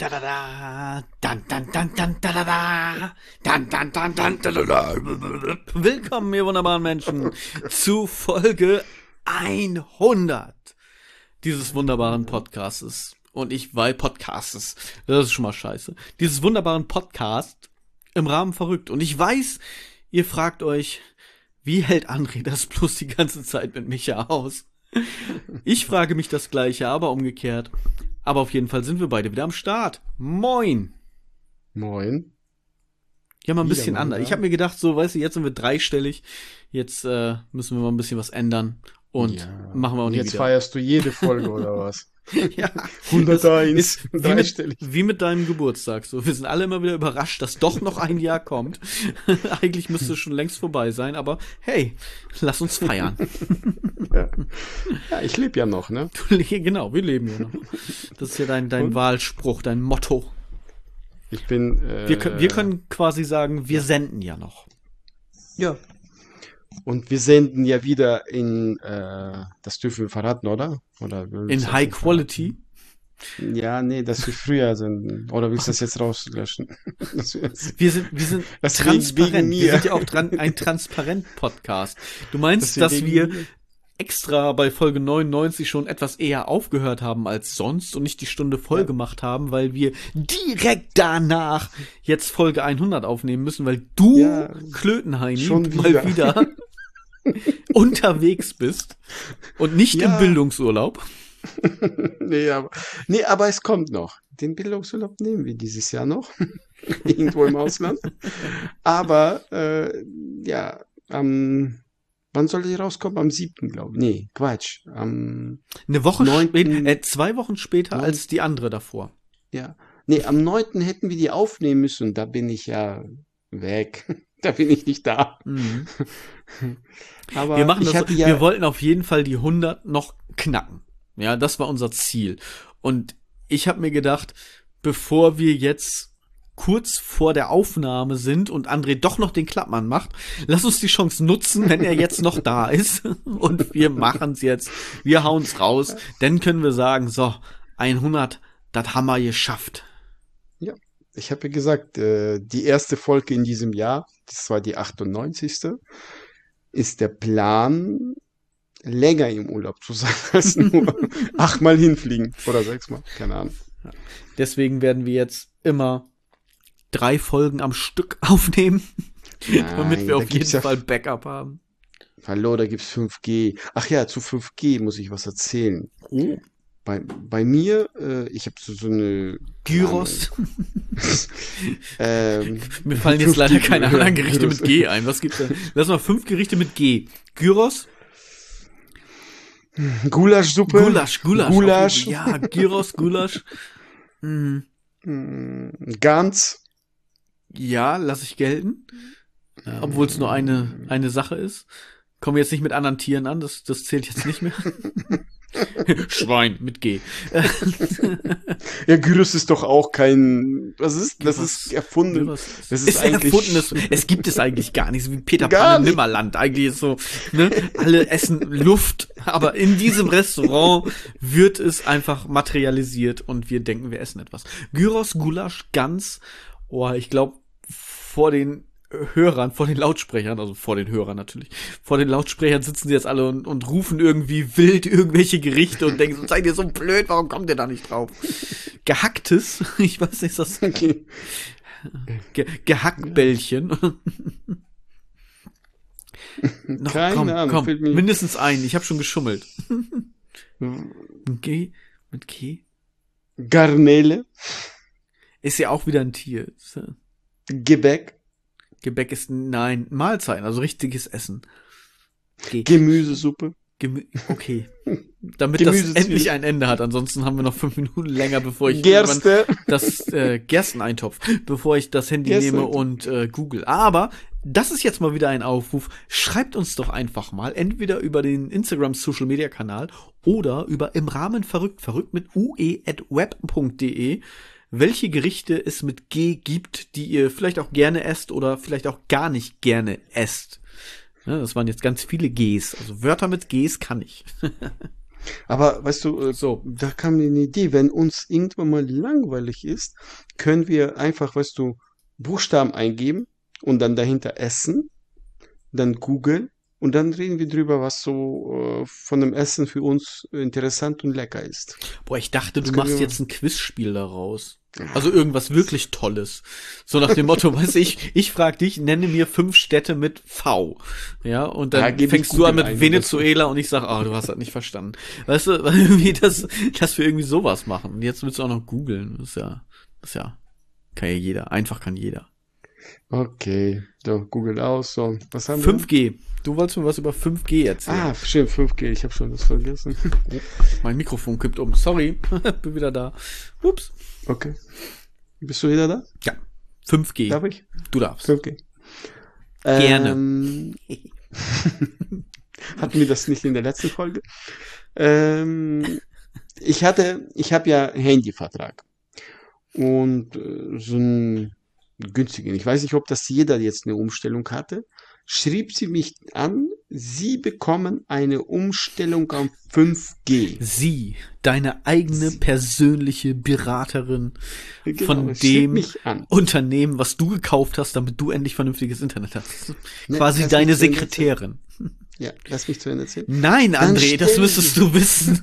da da da, dan dan dan dan da da da, dan dan dan dan da da da. Willkommen, ihr wunderbaren Menschen, zu Folge 100 dieses wunderbaren Podcastes. Und ich weiß, Podcastes, das ist schon mal scheiße. Dieses wunderbaren Podcast im Rahmen verrückt. Und ich weiß, ihr fragt euch, wie hält André das bloß die ganze Zeit mit Micha aus? Ich frage mich das Gleiche, aber umgekehrt. Aber auf jeden Fall sind wir beide wieder am Start. Moin! Moin. Ja, mal ein Wieder bisschen mal, anders. ja. Ich habe mir gedacht, so, weißt du, jetzt sind wir dreistellig. Jetzt müssen wir mal ein bisschen was ändern. Und machen wir auch Und nie jetzt wieder. feierst du jede Folge, oder was? Ja, 101, ist dreistellig. wie mit deinem Geburtstag. So, wir sind alle immer wieder überrascht, dass doch noch ein Jahr kommt. Eigentlich müsste es schon längst vorbei sein, aber hey, lass uns feiern. Ja, ich lebe ja noch, ne? Genau, wir leben ja noch. Das ist ja dein Wahlspruch, dein Motto. Ich bin. Wir können quasi sagen, wir senden ja noch. Ja. Und wir senden ja wieder in, das dürfen wir verraten, oder? Oder willst du In das High nicht Quality. verraten? Ja, nee, dass wir früher senden. Oder willst du das jetzt rauslöschen? Dass wir jetzt- Wir sind Das transparent. wegen Wir mir. sind ja auch ein Transparent-Podcast. Du meinst, Das dass wegen wir mir. extra bei Folge 99 schon etwas eher aufgehört haben als sonst und nicht die Stunde voll Ja. gemacht haben, weil wir direkt danach jetzt Folge 100 aufnehmen müssen, weil du, Ja, Klötenheini, schon mal wieder unterwegs bist und nicht Ja. im Bildungsurlaub. Nee, aber es kommt noch. Den Bildungsurlaub nehmen wir dieses Jahr noch. Irgendwo im Ausland. Aber, ja, wann soll die rauskommen? Am 7., glaube ich. Nee, Quatsch. Eine Woche 9. später, 2 Wochen später 9. als die andere davor. Ja. Nee, am 9. hätten wir die aufnehmen müssen. Da bin ich ja weg. Da bin ich nicht da. Mhm. Aber Wir machen ich das, hatte ja, wir wollten auf jeden Fall die 100 noch knacken. Ja, das war unser Ziel. Und ich habe mir gedacht, bevor wir jetzt kurz vor der Aufnahme sind und André doch noch den Klappmann macht, lass uns die Chance nutzen, wenn er jetzt noch da ist. Und wir machen's jetzt. Wir hauen's raus. Dann können wir sagen, so, 100, das haben wir geschafft. ich habe ja gesagt, die erste Folge in diesem Jahr, das war die 98., ist der Plan, länger im Urlaub zu sein als nur 8-mal hinfliegen oder 6-mal, keine Ahnung. Deswegen werden wir jetzt immer 3 Folgen am Stück aufnehmen, damit wir da auf jeden gibt's ja, Fall Backup haben. hallo, da gibt's 5G. Ach ja, zu 5G muss ich was erzählen. Oh. Bei mir, ich habe so eine, keine Gyros. Ahnung, Mir fallen jetzt leider 5G keine anderen Gerichte Gyros. mit G ein. Was gibt's denn? Lass mal 5 Gerichte mit G. Gyros, Gulaschsuppe, Gulasch. Gulasch, Ja, Gyros, Gulasch. Hm, Gans, ja, lass ich gelten. Obwohl es nur eine Sache ist. Kommen wir jetzt nicht mit anderen Tieren an, das zählt jetzt nicht mehr. Schwein mit G. ja, Gyros ist doch auch kein, das Gyros. ist erfunden. Gyros Das ist ist eigentlich, erfundenes. Es gibt es eigentlich gar nicht. So wie Peter Gar Pan im nicht. Nimmerland. Eigentlich ist so, ne? Alle essen Luft, aber in diesem Restaurant wird es einfach materialisiert und wir denken, wir essen etwas. Gyros, Gulasch, Gans. Oh, ich glaube, vor den Hörern, vor den Lautsprechern, also vor den Hörern natürlich, vor den Lautsprechern sitzen sie jetzt alle und rufen irgendwie wild irgendwelche Gerichte und denken so, seid ihr so blöd, warum kommt ihr da nicht drauf? Gehacktes, ich weiß nicht, ist das okay. Gehackbällchen. Noch, Keine Ahnung, fällt mir- mindestens ein, ich habe schon geschummelt. Mit G? Mit G? Garnele, Ist ja auch wieder ein Tier. Gebäck, Gebäck ist, nein, Mahlzeiten, also richtiges Essen. G. Gemüsesuppe, Okay. Damit das Gemüsezwiebeln. endlich ein Ende hat. Ansonsten haben wir noch 5 Minuten länger, bevor ich Gerste, das Gersteneintopf, bevor ich das Handy Gerste. nehme und google. Aber das ist jetzt mal wieder ein Aufruf. Schreibt uns doch einfach mal, entweder über den Instagram Social Media Kanal oder über im Rahmen verrückt mit ue@web.de, welche Gerichte es mit G gibt, die ihr vielleicht auch gerne esst oder vielleicht auch gar nicht gerne esst. Ja, das waren jetzt ganz viele Gs. Also Wörter mit Gs kann ich. Aber weißt du, So. da kam mir eine Idee, wenn uns irgendwann mal langweilig ist, können wir einfach, weißt du, Buchstaben eingeben und dann dahinter Essen, dann googeln und dann reden wir drüber, was so von dem Essen für uns interessant und lecker ist. Boah, ich dachte, Das du können machst wir jetzt ein Quizspiel daraus. Also irgendwas wirklich Tolles. So nach dem Motto, weißt du, ich frag dich, nenne mir 5 Städte mit V. Ja, und Ja, dann gebe ich fängst du an Google mit ein, Venezuela und ich sag, du hast das nicht verstanden. Weißt du, weil irgendwie dass wir irgendwie sowas machen. Und jetzt willst du auch noch googeln. Das ist ja, kann ja jeder. Einfach kann jeder. Okay, so, Google aus, so, was haben wir? 5G. Du wolltest mir was über 5G erzählen. Ah, stimmt, 5G, ich habe schon das vergessen. Mein Mikrofon kippt um. Sorry, bin wieder da. Ups. Okay. Bist du wieder da? Ja, 5G. Darf ich? Du darfst. 5G. Gerne. Hatten wir das nicht in der letzten Folge? Ich habe ja einen Handyvertrag und so einen günstigen. Ich weiß nicht, ob das jeder jetzt eine Umstellung hatte. Schrieb sie mich an, Sie bekommen eine Umstellung auf 5G. Sie, deine eigene persönliche Beraterin Genau, von schrieb dem mich an. Unternehmen, was du gekauft hast, damit du endlich vernünftiges Internet hast. Ne, Quasi lass deine mich zu Ende Sekretärin. Ja, lass mich zu Ende erzählen. Nein, Dann André, das stellen müsstest Sie- du wissen.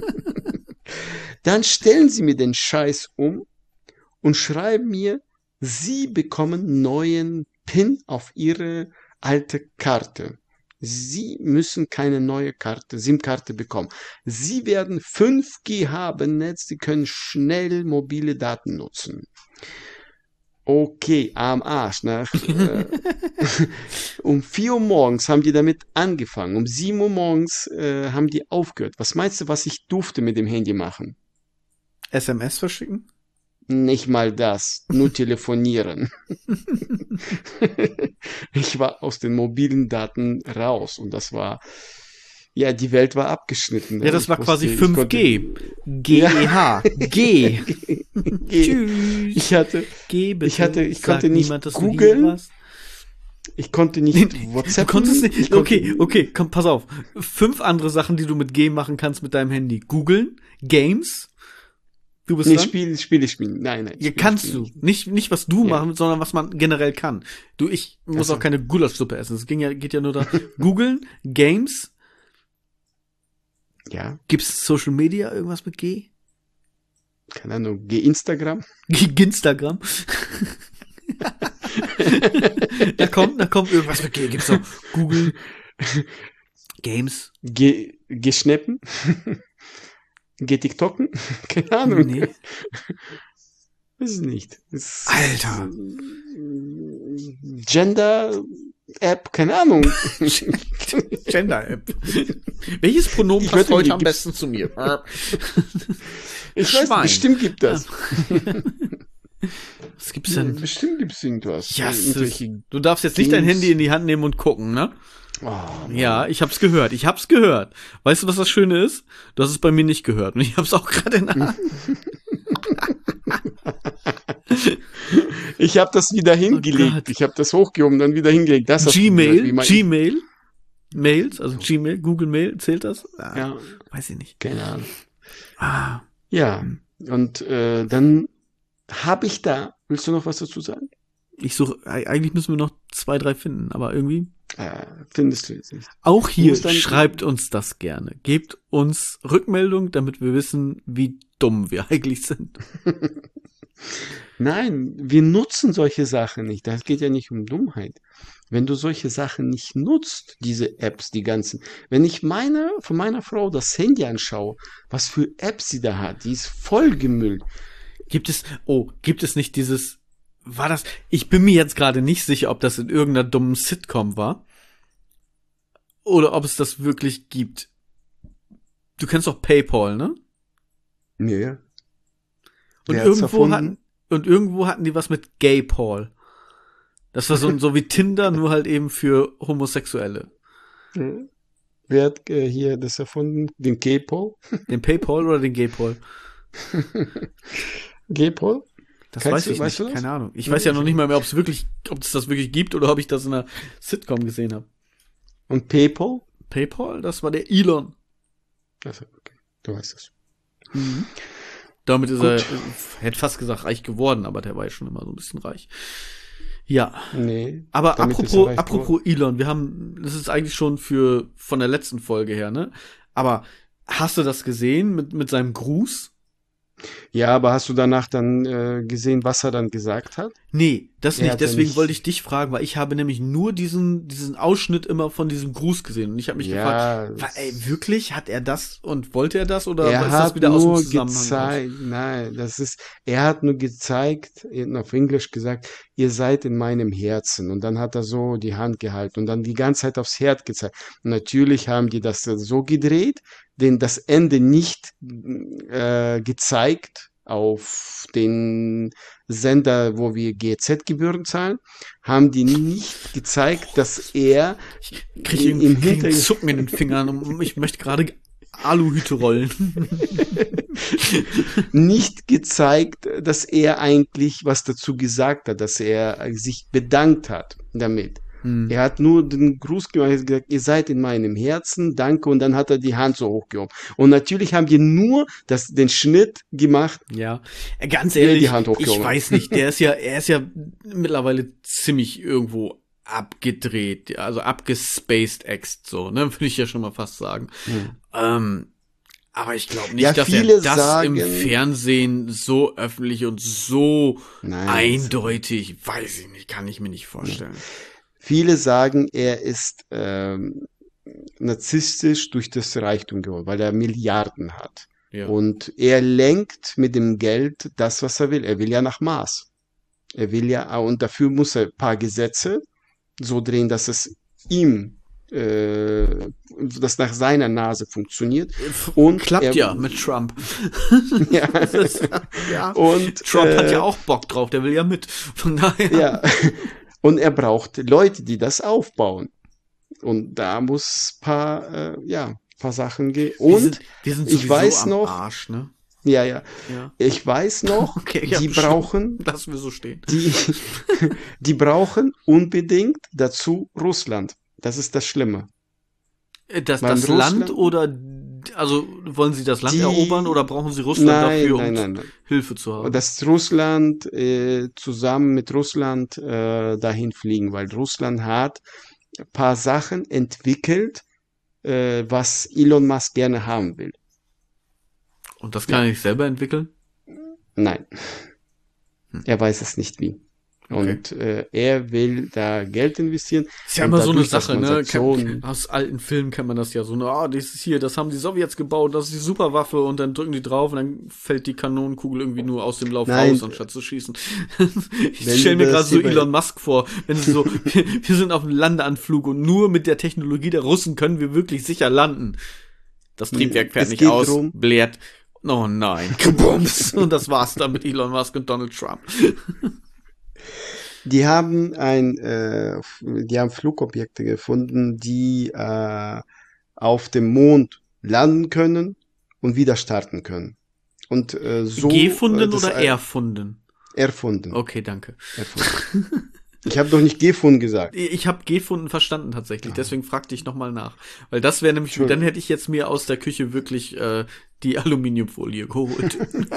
Dann stellen Sie mir den Scheiß um und schreiben mir, Sie bekommen neuen PIN auf Ihre alte Karte. Sie müssen keine neue Karte, SIM-Karte bekommen. Sie werden 5G haben, Netz, Sie können schnell mobile Daten nutzen. Okay, am Arsch. Um 4 Uhr morgens haben die damit angefangen. Um 7 Uhr morgens haben die aufgehört. Was meinst du, was ich durfte mit dem Handy machen? SMS verschicken? Nicht mal das, nur telefonieren. Ich war aus den mobilen Daten raus und das war, ja, die Welt war abgeschnitten. Ja, das Ich war quasi wusste, ich 5G. GEH. G. Tschüss. Ich hatte, Geh bitte. ich konnte Sag nicht niemand, dass du hier googeln. warst. ich konnte nicht Du WhatsApp. konntest nicht. Okay, komm, pass auf. 5 andere Sachen, die du mit G machen kannst mit deinem Handy. Googeln, Games. Du bist Nee, dran? Spiele spielen. Nein, Ja, Spiele kannst spielen du. Nicht, was du Ja. machen, sondern was man generell kann. Ich muss Ach so. auch keine Gulaschsuppe essen. Es geht ja nur da. Googeln, Games. Ja, Gibt's Social Media, irgendwas mit G? keine Ahnung. Geh Instagram. Ginstagram. da kommt irgendwas mit G. Gibt's noch Google, Games? Geh schnappen. Geh TikToken. Keine Ahnung. Nee. Weiß es nicht. Es- Alter. Gender App, keine Ahnung. Gender-App. Welches Pronomen Ich passt wette, heute die am gibt's- besten zu mir? Ich weiß, Schwein. bestimmt gibt das. Was gibt's denn? Bestimmt gibt es irgendwas. Ja, Irgendwelche- du darfst jetzt nicht dein Games. Handy in die Hand nehmen und gucken, ne? Oh, Mann. Ja, ich hab's gehört. Weißt du, was das Schöne ist? Du hast es bei mir nicht gehört. Und ich hab's auch gerade in der Hand. Ich habe das wieder hingelegt. Gott. Ich habe das hochgehoben, dann wieder hingelegt. Das hast du gehört, wie man- Gmail. Mails, also Gmail, Google Mail, zählt das? Ja, Weiß ich nicht. keine Ahnung. Ah, Ja, und dann habe ich da, willst du noch was dazu sagen? ich suche, eigentlich müssen wir noch 2, 3 finden, aber irgendwie. Findest du jetzt nicht. Auch hier musst dann- schreibt uns das gerne. Gebt uns Rückmeldung, damit wir wissen, wie dumm wir eigentlich sind. Nein, wir nutzen solche Sachen nicht. Das geht ja nicht um Dummheit. Wenn du solche Sachen nicht nutzt, diese Apps, die ganzen, wenn ich von meiner Frau das Handy anschaue, was für Apps sie da hat, die ist vollgemüllt. Gibt es nicht dieses, ich bin mir jetzt gerade nicht sicher, ob das in irgendeiner dummen Sitcom war. Oder ob es das wirklich gibt. Du kennst doch PayPal, ne? Nee. Und Wer hat's erfunden? irgendwo hatten die was mit Gay-Paul. Das war so wie Tinder, nur halt eben für Homosexuelle. Wer hat hier das erfunden? Den Gay-Paul? Den PayPal oder den Gay-Paul? Gay-Paul? Das Kennst weiß du- ich weißt nicht, du das? keine Ahnung. Ich Ja, weiß ja noch ich- nicht mal mehr, ob es das wirklich gibt oder ob ich das in einer Sitcom gesehen habe. Und PayPal? PayPal, das war der Elon. Also, okay. Du weißt es. Mhm. Damit ist er, Gut. hätte fast gesagt, reich geworden, aber der war ja schon immer so ein bisschen reich. Ja. Nee, Aber damit ist er reich apropos Elon, das ist eigentlich schon von der letzten Folge her, ne? Aber hast du das gesehen mit seinem Gruß? Ja, aber hast du danach dann gesehen, was er dann gesagt hat? Nee, das Er nicht. hat ja Deswegen wollte nicht. ich dich fragen, weil ich habe nämlich nur diesen Ausschnitt immer von diesem Gruß gesehen. Und ich habe mich gefragt, Ja, wirklich? Hat er das und wollte er das? Oder er ist das hat wieder aus dem nur Zusammenhang raus? gezeigt, nein, er hat nur gezeigt, auf Englisch gesagt, ihr seid in meinem Herzen. Und dann hat er so die Hand gehalten und dann die ganze Zeit aufs Herz gezeigt. Und natürlich haben die das so gedreht, denn das Ende nicht gezeigt auf den Sender, wo wir GEZ-Gebühren zahlen, haben die nicht gezeigt, dass er Ich im krieg einen Hintergrund Zucken in den Fingern und ich möchte gerade Aluhüte rollen. nicht gezeigt, dass er eigentlich was dazu gesagt hat, dass er sich bedankt hat damit. Hm. Er hat nur den Gruß gemacht, er hat gesagt, ihr seid in meinem Herzen, danke, und dann hat er die Hand so hochgehoben. Und natürlich haben die nur den Schnitt gemacht, Ja, ganz wie er die ehrlich, Hand ich hochgehoben hat. weiß nicht, er ist ja mittlerweile ziemlich irgendwo abgedreht, also abgespaced Ext, so, ne, würde ich ja schon mal fast sagen. Ähm, aber ich glaube nicht, Ja, dass er viele das im sagen, Fernsehen so öffentlich und so nein, eindeutig, weiß ich nicht, kann ich mir nicht vorstellen. viele sagen, er ist narzisstisch durch das Reichtum geworden, weil er Milliarden hat. Ja. Und er lenkt mit dem Geld das, was er will. Er will ja nach Mars. Er will ja, und dafür muss er ein paar Gesetze so drehen, dass es ihm, das nach seiner Nase funktioniert. Und Klappt er, ja mit Trump. ja, Das ist, ja. und, Trump hat ja auch Bock drauf, der will ja mit. Von daher. ja, und er braucht Leute, die das aufbauen. Und da muss paar Sachen gehen. Und Die sind ich sowieso weiß am noch, Arsch, ne? ja, Ja. ich weiß noch, Okay, ja, die brauchen, lassen wir so stehen. die, die brauchen unbedingt dazu Russland. Das ist das Schlimme. Das Weil Land Russland, oder, also wollen Sie das Land erobern oder die, brauchen Sie Russland dafür, um nein. Hilfe zu haben? Dass Russland zusammen mit Russland dahin fliegen, weil Russland hat ein paar Sachen entwickelt, was Elon Musk gerne haben will. Und das kann Ja, er nicht selber entwickeln? nein, er weiß es nicht wie. Okay. Und er will da Geld investieren Ist ja und immer so eine dadurch, dass Sache, man ne? sagt, so ein, Aus alten Filmen kennt man das ja so, das ist hier, das haben die Sowjets gebaut, das ist die Superwaffe und dann drücken die drauf und dann fällt die Kanonenkugel irgendwie nur aus dem Lauf nein, raus, anstatt zu schießen. Ich wenn stelle du mir gerade das so hier bei, Elon Musk vor, wenn sie so, wir sind auf einem Landeanflug und nur mit der Technologie der Russen können wir wirklich sicher landen. Das Triebwerk fährt es nicht geht aus, drum, blärt. Oh nein, gebums. Und das war's dann mit Elon Musk und Donald Trump. die haben die haben Flugobjekte gefunden, die auf dem Mond landen können und wieder starten können. Und Gefunden das oder erfunden? erfunden. Okay, danke. Erfunden. Ich habe doch nicht gefunden gesagt. Ich habe gefunden verstanden tatsächlich, deswegen fragte ich nochmal nach. Weil das wäre nämlich, dann Entschuldigung. hätte ich jetzt mir aus der Küche wirklich die Aluminiumfolie geholt.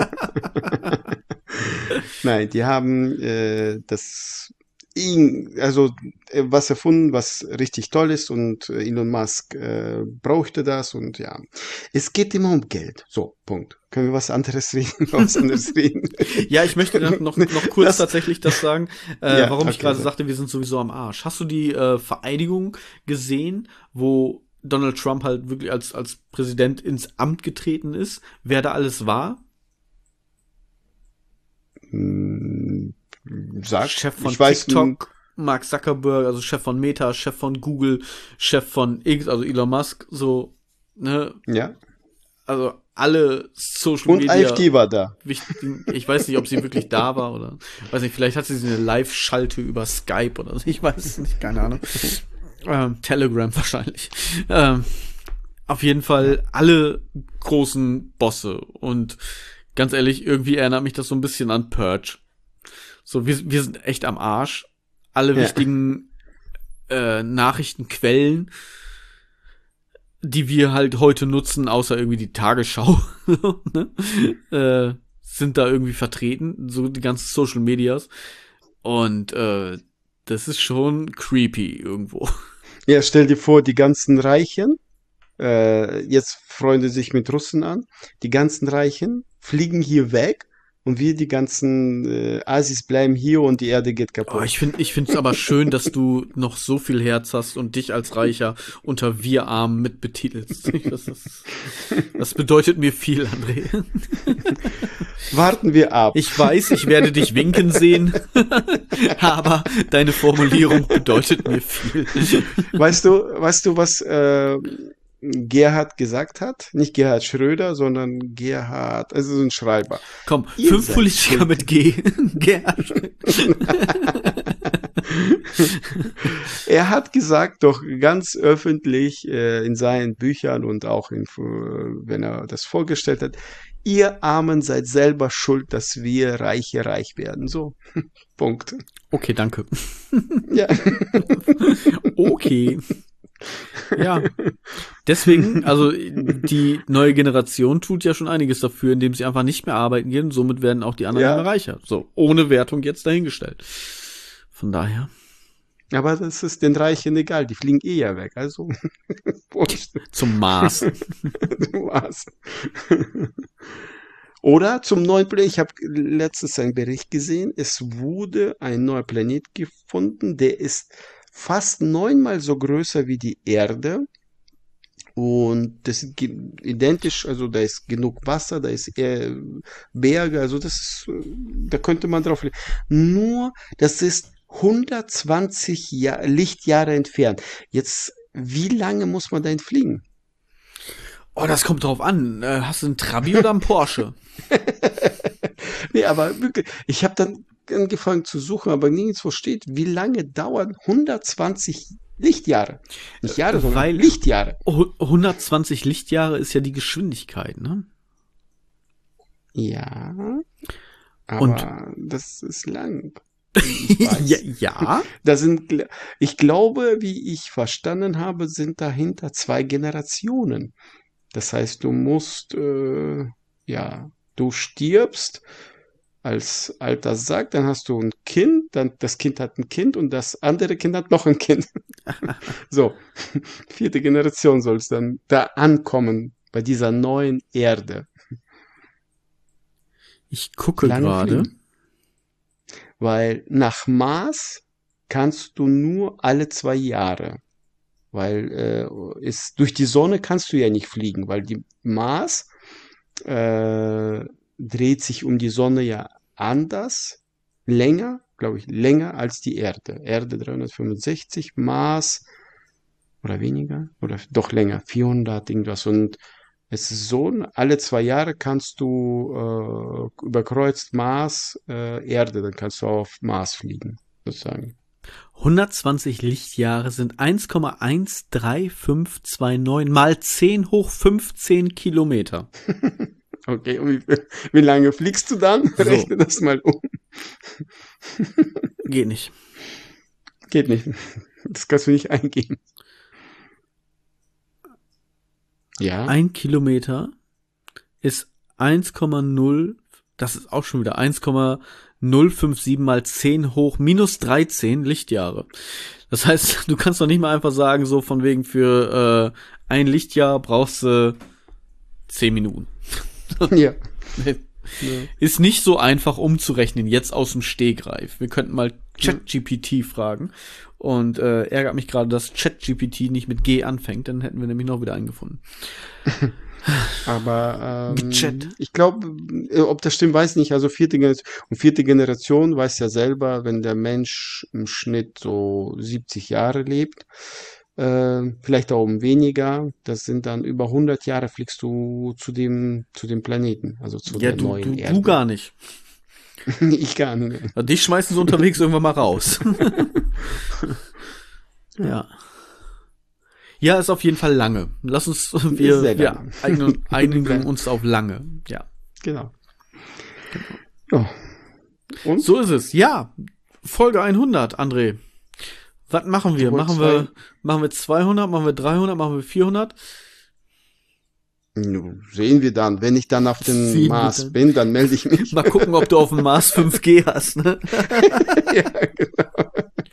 Nein, die haben was erfunden, was richtig toll ist und Elon Musk brauchte das und ja. Es geht immer um Geld. So, Punkt. Können wir was anderes reden? Was anderes reden? Ja, ich möchte noch kurz Das, tatsächlich das sagen, ja, warum ich okay, gerade sag. sagte, wir sind sowieso am Arsch. Hast du die Vereidigung gesehen, wo Donald Trump halt wirklich als Präsident ins Amt getreten ist, wer da alles war? Hm, sag, Chef von ich weiß, TikTok, Mark Zuckerberg, also Chef von Meta, Chef von Google, Chef von X, also Elon Musk, so, ne, ja. also alle Social Und Media AfD war da. wichtigen, ich weiß nicht, ob sie wirklich da war oder, weiß nicht, vielleicht hat sie eine Live-Schalte über Skype oder so, ich weiß es nicht, keine Ahnung. Telegram wahrscheinlich. Auf jeden Fall alle großen Bosse und ganz ehrlich, irgendwie erinnert mich das so ein bisschen an Purge. So, wir sind echt am Arsch. Alle Ja. wichtigen Nachrichtenquellen die wir halt heute nutzen, außer irgendwie die Tagesschau, ne? Sind da irgendwie vertreten, so die ganzen Social Medias. Und das ist schon creepy irgendwo. Ja, stell dir vor, die ganzen Reichen, jetzt freunden sich mit Russen an, die ganzen Reichen fliegen hier weg und wir, die ganzen Asis, bleiben hier und die Erde geht Oh, kaputt. ich find's aber schön, dass du noch so viel Herz hast und dich als Reicher unter wir Armen mitbetitelst. Das bedeutet mir viel, André. Warten wir ab. Ich weiß, ich werde dich winken sehen, aber deine Formulierung bedeutet mir viel. Weißt du, was Gerhard gesagt hat? Nicht Gerhard Schröder, sondern Gerhard, also so ein Schreiber. Komm, Ihr 5 seid Politiker schuld. mit G. Er hat gesagt, doch ganz öffentlich in seinen Büchern und auch wenn er das vorgestellt hat, ihr Armen seid selber schuld, dass wir Reiche reich werden. So, Punkt. Okay, danke. Ja. Okay. Ja. Deswegen, also die neue Generation tut ja schon einiges dafür, indem sie einfach nicht mehr arbeiten gehen. Somit werden auch die anderen Ja. immer reicher. So, ohne Wertung jetzt dahingestellt. Von daher. Aber das ist den Reichen egal, die fliegen eh ja weg. Also, wurscht. Zum Mars. Du war's. Oder zum neuen Planet. Ich habe letztens einen Bericht gesehen. Es wurde ein neuer Planet gefunden, der ist fast 9-mal so größer wie die Erde. Und das ist identisch, also da ist genug Wasser, da ist Berge, also das ist, da könnte man drauf leben. Nur, das ist 120 Lichtjahre entfernt. Jetzt, wie lange muss man dahin fliegen? Oh, das kommt drauf an. Hast du einen Trabi oder einen Porsche? Nee, aber wirklich, ich habe dann angefangen zu suchen, aber nirgendwo steht, wie lange dauern 120 Lichtjahre? Nicht Jahre, sondern Weil- Lichtjahre. 120 Lichtjahre ist ja die Geschwindigkeit, ne? Ja, aber Und- das ist lang. Ich weiß. ja, ja. Da sind, ich glaube, wie ich verstanden habe, sind dahinter 2 Generationen. Das heißt, du musst, ja, du stirbst als alter Sack, dann hast du ein Kind, dann das Kind hat ein Kind und das andere Kind hat noch ein Kind. So, 4. Generation soll es dann da ankommen bei dieser neuen Erde. Ich gucke Lange gerade. fliegen. Weil nach Mars kannst du nur alle 2 Jahre. Weil durch die Sonne kannst du ja nicht fliegen, weil die Mars dreht sich um die Sonne ja anders, länger, glaube ich, länger als die Erde. Erde 365, Mars oder weniger, oder doch länger, 400 irgendwas. Und es ist so, alle 2 Jahre kannst du überkreuzt Mars, Erde, dann kannst du auf Mars fliegen, sozusagen. 120 Lichtjahre sind 1,13529 mal 10 hoch 15 Kilometer. Okay, und wie lange fliegst du dann? So. Rechne das mal um. Geht nicht. Geht nicht. Das kannst du nicht eingeben. Ja, 1 Kilometer ist 1,0, das ist auch schon wieder 1,057 mal 10 hoch minus 13 Lichtjahre. Das heißt, du kannst doch nicht mal einfach sagen, so von wegen für ein Lichtjahr brauchst du 10 Minuten. ja. Ist nicht so einfach umzurechnen, jetzt aus dem Stegreif. Wir könnten mal ChatGPT fragen. Und ärgert mich gerade, dass ChatGPT nicht mit G anfängt, dann hätten wir nämlich noch wieder einen gefunden. Aber Chat. ich glaube, ob das stimmt, weiß ich nicht. Also 4. Generation, und 4. Generation weiß ja selber, wenn der Mensch im Schnitt so 70 Jahre lebt, vielleicht auch um weniger, das sind dann über 100 Jahre fliegst du zu dem Planeten, also zu Ja, der neuen du Erde. gar nicht. Ich gar nicht. Ja, dich schmeißen sie unterwegs irgendwann mal raus. Ja. Ja, ist auf jeden Fall lange. Lass uns, Sehr wir lange. einigen uns auf lange. Ja. Genau. Ja. Und? So ist es. Ja. Folge 100, André. Was machen wir? Du wolltest Machen wir 200, machen wir 300, machen wir 400? Sehen wir dann. Wenn ich dann auf dem Sehen wir Mars dann. bin, dann melde ich mich. Mal gucken, ob du auf dem Mars 5G hast, ne? Ja, genau.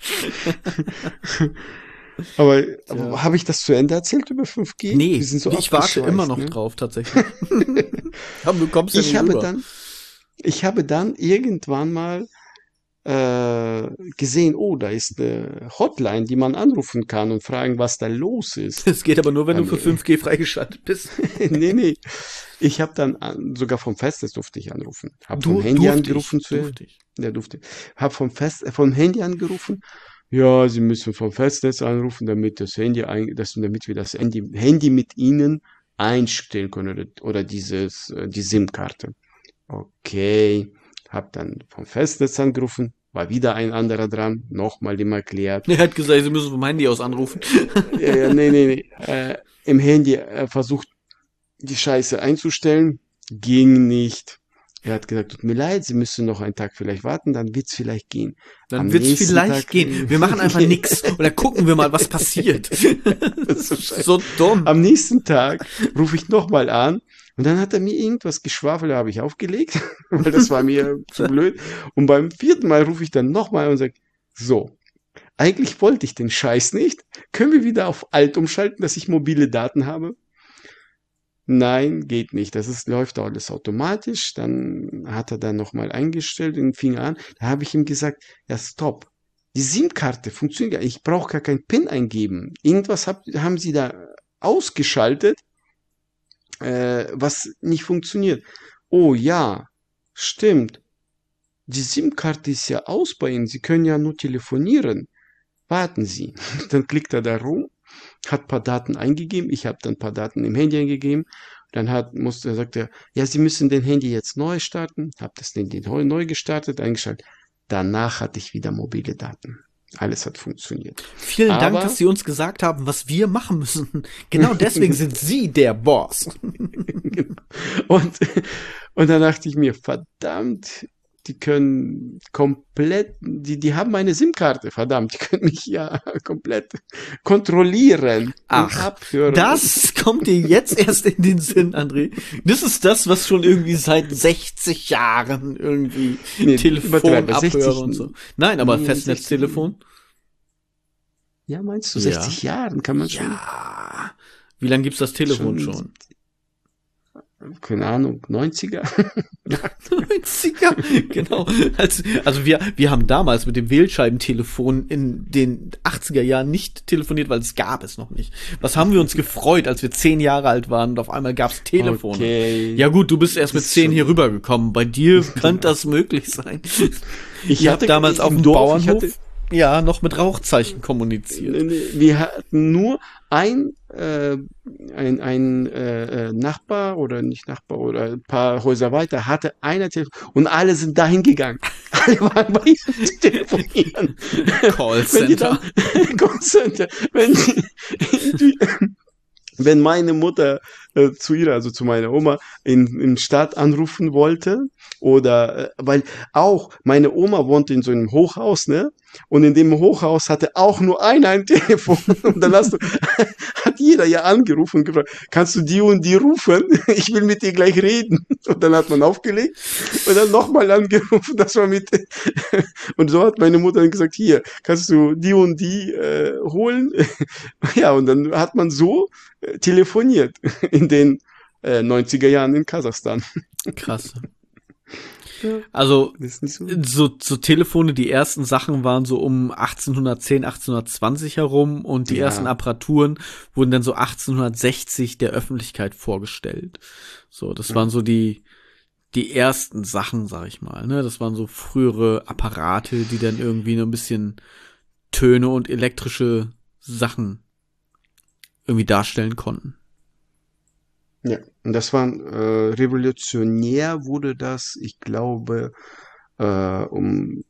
Aber Tja. habe ich das zu Ende erzählt über 5G? Nee, Wir sind so ich warte immer abgeschweift, noch ne? drauf, tatsächlich. Aber du kommst ja Ich nicht habe rüber. dann, ich habe dann irgendwann mal gesehen, oh, da ist eine Hotline, die man anrufen kann und fragen, was da los ist. Es geht aber nur, wenn du Dann, für 5G freigeschaltet bist. nee. Ich habe dann sogar vom Festnetz durfte ich anrufen. Hab vom Du, Handy durfte ich, angerufen durfte ich. der durfte. Hab vom Handy angerufen. Ja, Sie müssen vom Festnetz anrufen, damit damit wir das Handy mit Ihnen einstellen können oder die SIM-Karte. Okay, hab dann vom Festnetz angerufen, war wieder ein anderer dran, nochmal ihm erklärt. Er hat gesagt, sie müssen vom Handy aus anrufen. Nee. Im Handy versucht, die Scheiße einzustellen, ging nicht. Er hat gesagt, tut mir leid, Sie müssen noch einen Tag vielleicht warten, dann wird's vielleicht gehen. Am Dann wird's nächsten vielleicht Tag, gehen. Wir machen einfach nix. Und dann gucken wir mal, was passiert. das ist so scheiße. So dumm. Am nächsten Tag rufe ich nochmal an und dann hat er mir irgendwas geschwafelt, da habe ich aufgelegt, weil das war mir zu blöd. Und beim vierten Mal rufe ich dann nochmal und sage, so, eigentlich wollte ich den Scheiß nicht. Können wir wieder auf alt umschalten, dass ich mobile Daten habe? Nein, geht nicht. Läuft alles automatisch. Dann hat er dann nochmal eingestellt und fing an. Da habe ich ihm gesagt, ja, stopp. Die SIM-Karte funktioniert ja. Ich brauche gar kein PIN eingeben. Haben Sie da ausgeschaltet, was nicht funktioniert. Oh ja, stimmt. Die SIM-Karte ist ja aus bei Ihnen. Sie können ja nur telefonieren. Warten Sie. Dann klickt er da rum, hat ein paar Daten eingegeben. Ich habe dann ein paar Daten im Handy eingegeben. Sagt er, ja, Sie müssen den Handy jetzt neu starten. Hab das Handy neu gestartet, eingeschaltet. Danach hatte ich wieder mobile Daten. Alles hat funktioniert. Vielen Dank, dass Aber Sie uns gesagt haben, was wir machen müssen. Genau deswegen sind Sie der Boss. und, und dann dachte ich mir, verdammt, die können die haben meine SIM-Karte, verdammt, die können mich ja komplett kontrollieren und Ach, abhören. das kommt dir jetzt erst in den Sinn, André. Das ist das, was schon irgendwie seit 60 Jahren irgendwie Nee, Telefon übertreibe, abhöre 60 und so. Nein, aber nee, Festnetztelefon? Ja, meinst du, Ja. 60 Jahren kann man Ja. Wie lange gibt's das Telefon schon? Keine Ahnung, 90er? 90er, genau. Also wir haben damals mit dem Wählscheibentelefon in den 80er Jahren nicht telefoniert, weil es gab es noch nicht. Was haben wir uns gefreut, als wir 10 Jahre alt waren und auf einmal gab's Telefone. Okay. Ja gut, du bist erst mit Das ist 10 schon- hier rübergekommen. Bei dir könnte das möglich sein. Ihr habt damals auf im dem Dorf, ich Bauernhof hatte- noch mit Rauchzeichen kommuniziert. Wir hatten nur ein Nachbar oder nicht Nachbar oder ein paar Häuser weiter hatte einer Telefon und alle sind dahin gegangen. Alle waren bei ihm zu telefonieren. Wenn die dann, Callcenter. Callcenter, wenn meine Mutter zu meiner Oma in Stadt anrufen wollte weil auch meine Oma wohnte in so einem Hochhaus, ne? Und in dem Hochhaus hatte auch nur einer ein Telefon. Und dann hat jeder ja angerufen und gefragt, kannst du die und die rufen? Ich will mit dir gleich reden. Und dann hat man aufgelegt und dann nochmal angerufen. Und so hat meine Mutter dann gesagt, hier, kannst du die und die holen? Ja, und dann hat man so telefoniert in den 90er Jahren in Kasachstan. Krass. Ja, Also das ist nicht so Telefone, die ersten Sachen waren so um 1810, 1820 herum und die Ja. ersten Apparaturen wurden dann so 1860 der Öffentlichkeit vorgestellt. So, das waren so die ersten Sachen, sag ich mal, ne? Das waren so frühere Apparate, die dann irgendwie nur ein bisschen Töne und elektrische Sachen irgendwie darstellen konnten. Ja, und das war revolutionär wurde das, ich glaube, um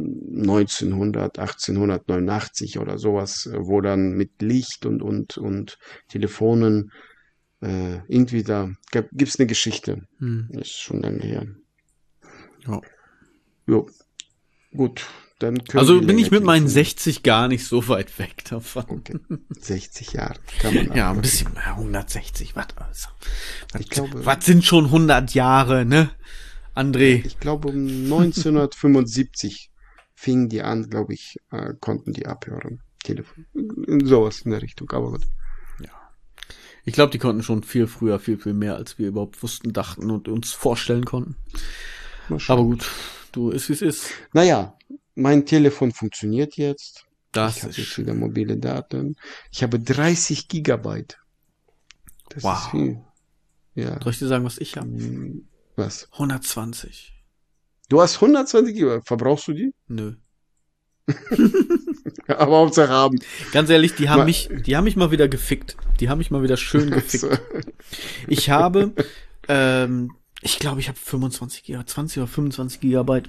1889 oder sowas, wo dann mit Licht und Telefonen irgendwie gibt's eine Geschichte. Hm. Ist schon lange her. Ja. Jo, gut. dann können Also wir bin ich länger mit meinen telefonieren. 60 gar nicht so weit weg davon. Okay. 60 Jahre kann man Ja, ein abwarten. bisschen mehr, 160, was also. Ich glaube- Was sind schon 100 Jahre, ne? André. Ich glaube, um 1975 fingen die an, glaube ich, konnten die abhören. Telefon. Sowas in der Richtung, aber gut. Ich glaube, die konnten schon viel früher, viel mehr, als wir überhaupt wussten, dachten und uns vorstellen konnten. Mal schauen. Aber gut, du, ist wie es ist. Naja, mein Telefon funktioniert jetzt. Das Ich habe ist jetzt schön. wieder mobile Daten. Ich habe 30 Gigabyte. Das Wow. ist viel. Ja. Soll ich dir sagen, was ich habe? Was? 120. Du hast 120 Gigabyte. Verbrauchst du die? Nö. Aber Hauptsache haben. Ganz ehrlich, die haben Ma- mich mal wieder gefickt. Die haben mich mal wieder schön gefickt. So. Ich habe, ich glaube, ich habe 25 Gigabyte, 20 oder 25 Gigabyte.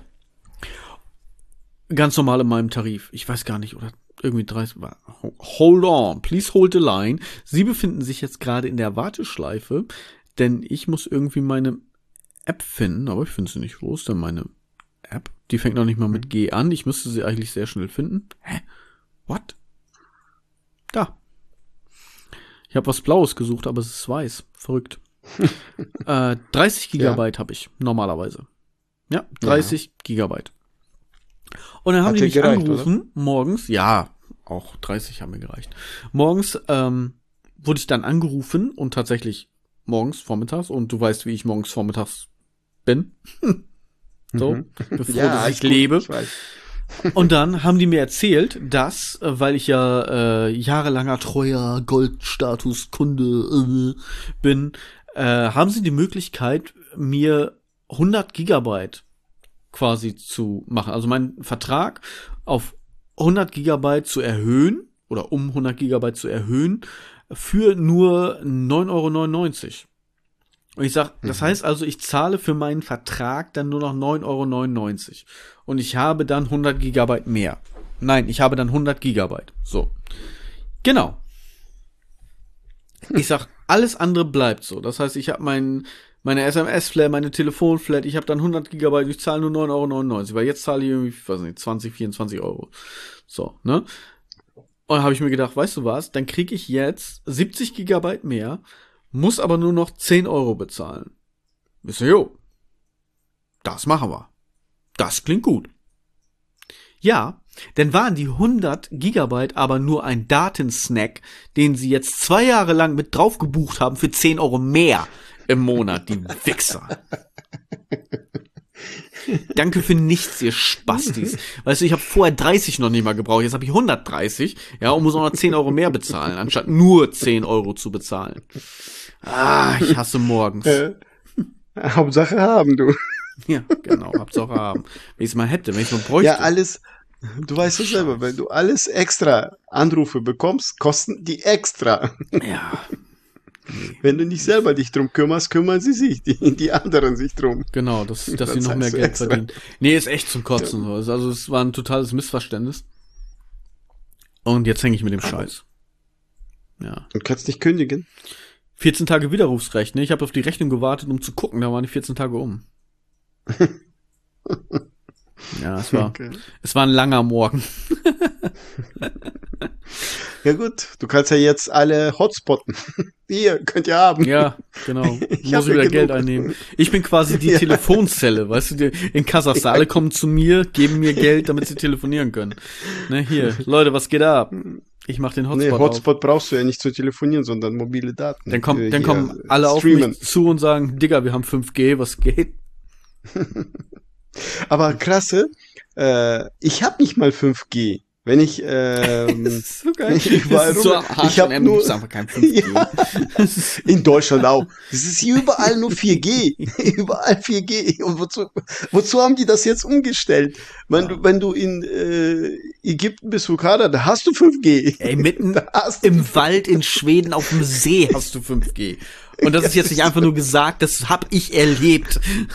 Ganz normal in meinem Tarif. Ich weiß gar nicht, oder irgendwie 30. Hold on, please hold the line. Sie befinden sich jetzt gerade in der Warteschleife, denn ich muss irgendwie meine App finden, aber ich finde sie nicht. Wo ist denn meine App? Die fängt noch nicht mal mit G an. Ich müsste sie eigentlich sehr schnell finden. Hä? What? Da. Ich habe was Blaues gesucht, aber es ist weiß. Verrückt. 30 Gigabyte habe ich normalerweise. Ja, 30 Gigabyte. Und dann haben Hat die dir mich gereicht, angerufen, morgens, ja, auch 30 haben mir gereicht. Morgens wurde ich dann angerufen und tatsächlich morgens, vormittags, und du weißt, wie ich morgens, vormittags bin. So, bevor dass ich ist gut, lebe. ich weiß. Und dann haben die mir erzählt, dass, weil ich ja jahrelanger treuer Goldstatus-Kunde bin, haben sie die Möglichkeit, mir 100 Gigabyte quasi zu machen. Also meinen Vertrag auf 100 Gigabyte zu erhöhen oder um 100 Gigabyte zu erhöhen für nur 9,99 €. Und ich sag, das heißt also, ich zahle für meinen Vertrag dann nur noch 9,99 €. Und ich habe dann 100 Gigabyte mehr. Nein, ich habe dann 100 Gigabyte. So. Genau. Ich sag, alles andere bleibt so. Das heißt, ich habe meine SMS-Flat, meine Telefon-Flat, ich habe dann 100 Gigabyte, ich zahle nur 9,99 €, weil jetzt zahle ich irgendwie, weiß nicht, 20, 24 €. So, ne? Und dann habe ich mir gedacht, weißt du was, dann kriege ich jetzt 70 Gigabyte mehr, muss aber nur noch 10 € bezahlen. Ich so, jo, das machen wir. Das klingt gut. Ja, dann waren die 100 Gigabyte aber nur ein Datensnack, den sie jetzt 2 Jahre lang mit drauf gebucht haben für 10 € mehr im Monat, die Wichser. Danke für nichts, ihr Spastis. Weißt du, ich habe vorher 30 noch nicht mal gebraucht, jetzt habe ich 130, ja, und muss auch noch 10 € mehr bezahlen, anstatt nur 10 € zu bezahlen. Ah, ich hasse morgens. Hauptsache haben, du. Ja, genau, Hauptsache haben. Wenn ich es mal hätte, wenn ich es mal bräuchte. Ja, alles, du weißt es selber, wenn du alles extra Anrufe bekommst, kosten die extra. Ja, Wenn du nicht selber dich drum kümmerst, kümmern sie sich, die anderen sich drum. genau, dass sie Das noch mehr heißt Geld extra. verdienen. Nee, ist echt zum Kotzen. So. Also es war ein totales Missverständnis. Und jetzt hänge ich mit dem Scheiß. Ja. Du kannst nicht kündigen. 14 Tage Widerrufsrecht, ne? Ich habe auf die Rechnung gewartet, um zu gucken, da waren die 14 Tage um. Ja, es war ein langer Morgen. Ja gut, du kannst ja jetzt alle hotspotten. Hier, könnt ihr haben. Ja, genau. Ich Muss hab ich wieder ja Geld genug. einnehmen. Ich bin quasi die Ja. Telefonzelle, weißt du, in Kasachstan. Alle kommen zu mir, geben mir Geld, damit sie telefonieren können. Ne, hier, Leute, was geht ab? Ich mach den Hotspot Nee, auf. Hotspot brauchst du ja nicht zu telefonieren, sondern mobile Daten. Dann kommen Hier, alle auf streamen. mich zu und sagen, Digga, wir haben 5G, was geht? Aber krasse, ich habe nicht mal 5G. Wenn ich Das ist so geil. überall Das ist so rum- hart, ich hab du nur- gibst einfach kein 5G. Ja. In Deutschland auch. Es ist hier überall nur 4G. Überall 4G. Und wozu haben die das jetzt umgestellt? Wenn du in Ägypten bist, Hurghada, da hast du 5G. Ey, mitten Da hast du im Wald in Schweden auf dem See hast du 5G. Und das ist jetzt nicht einfach nur gesagt, das hab ich erlebt.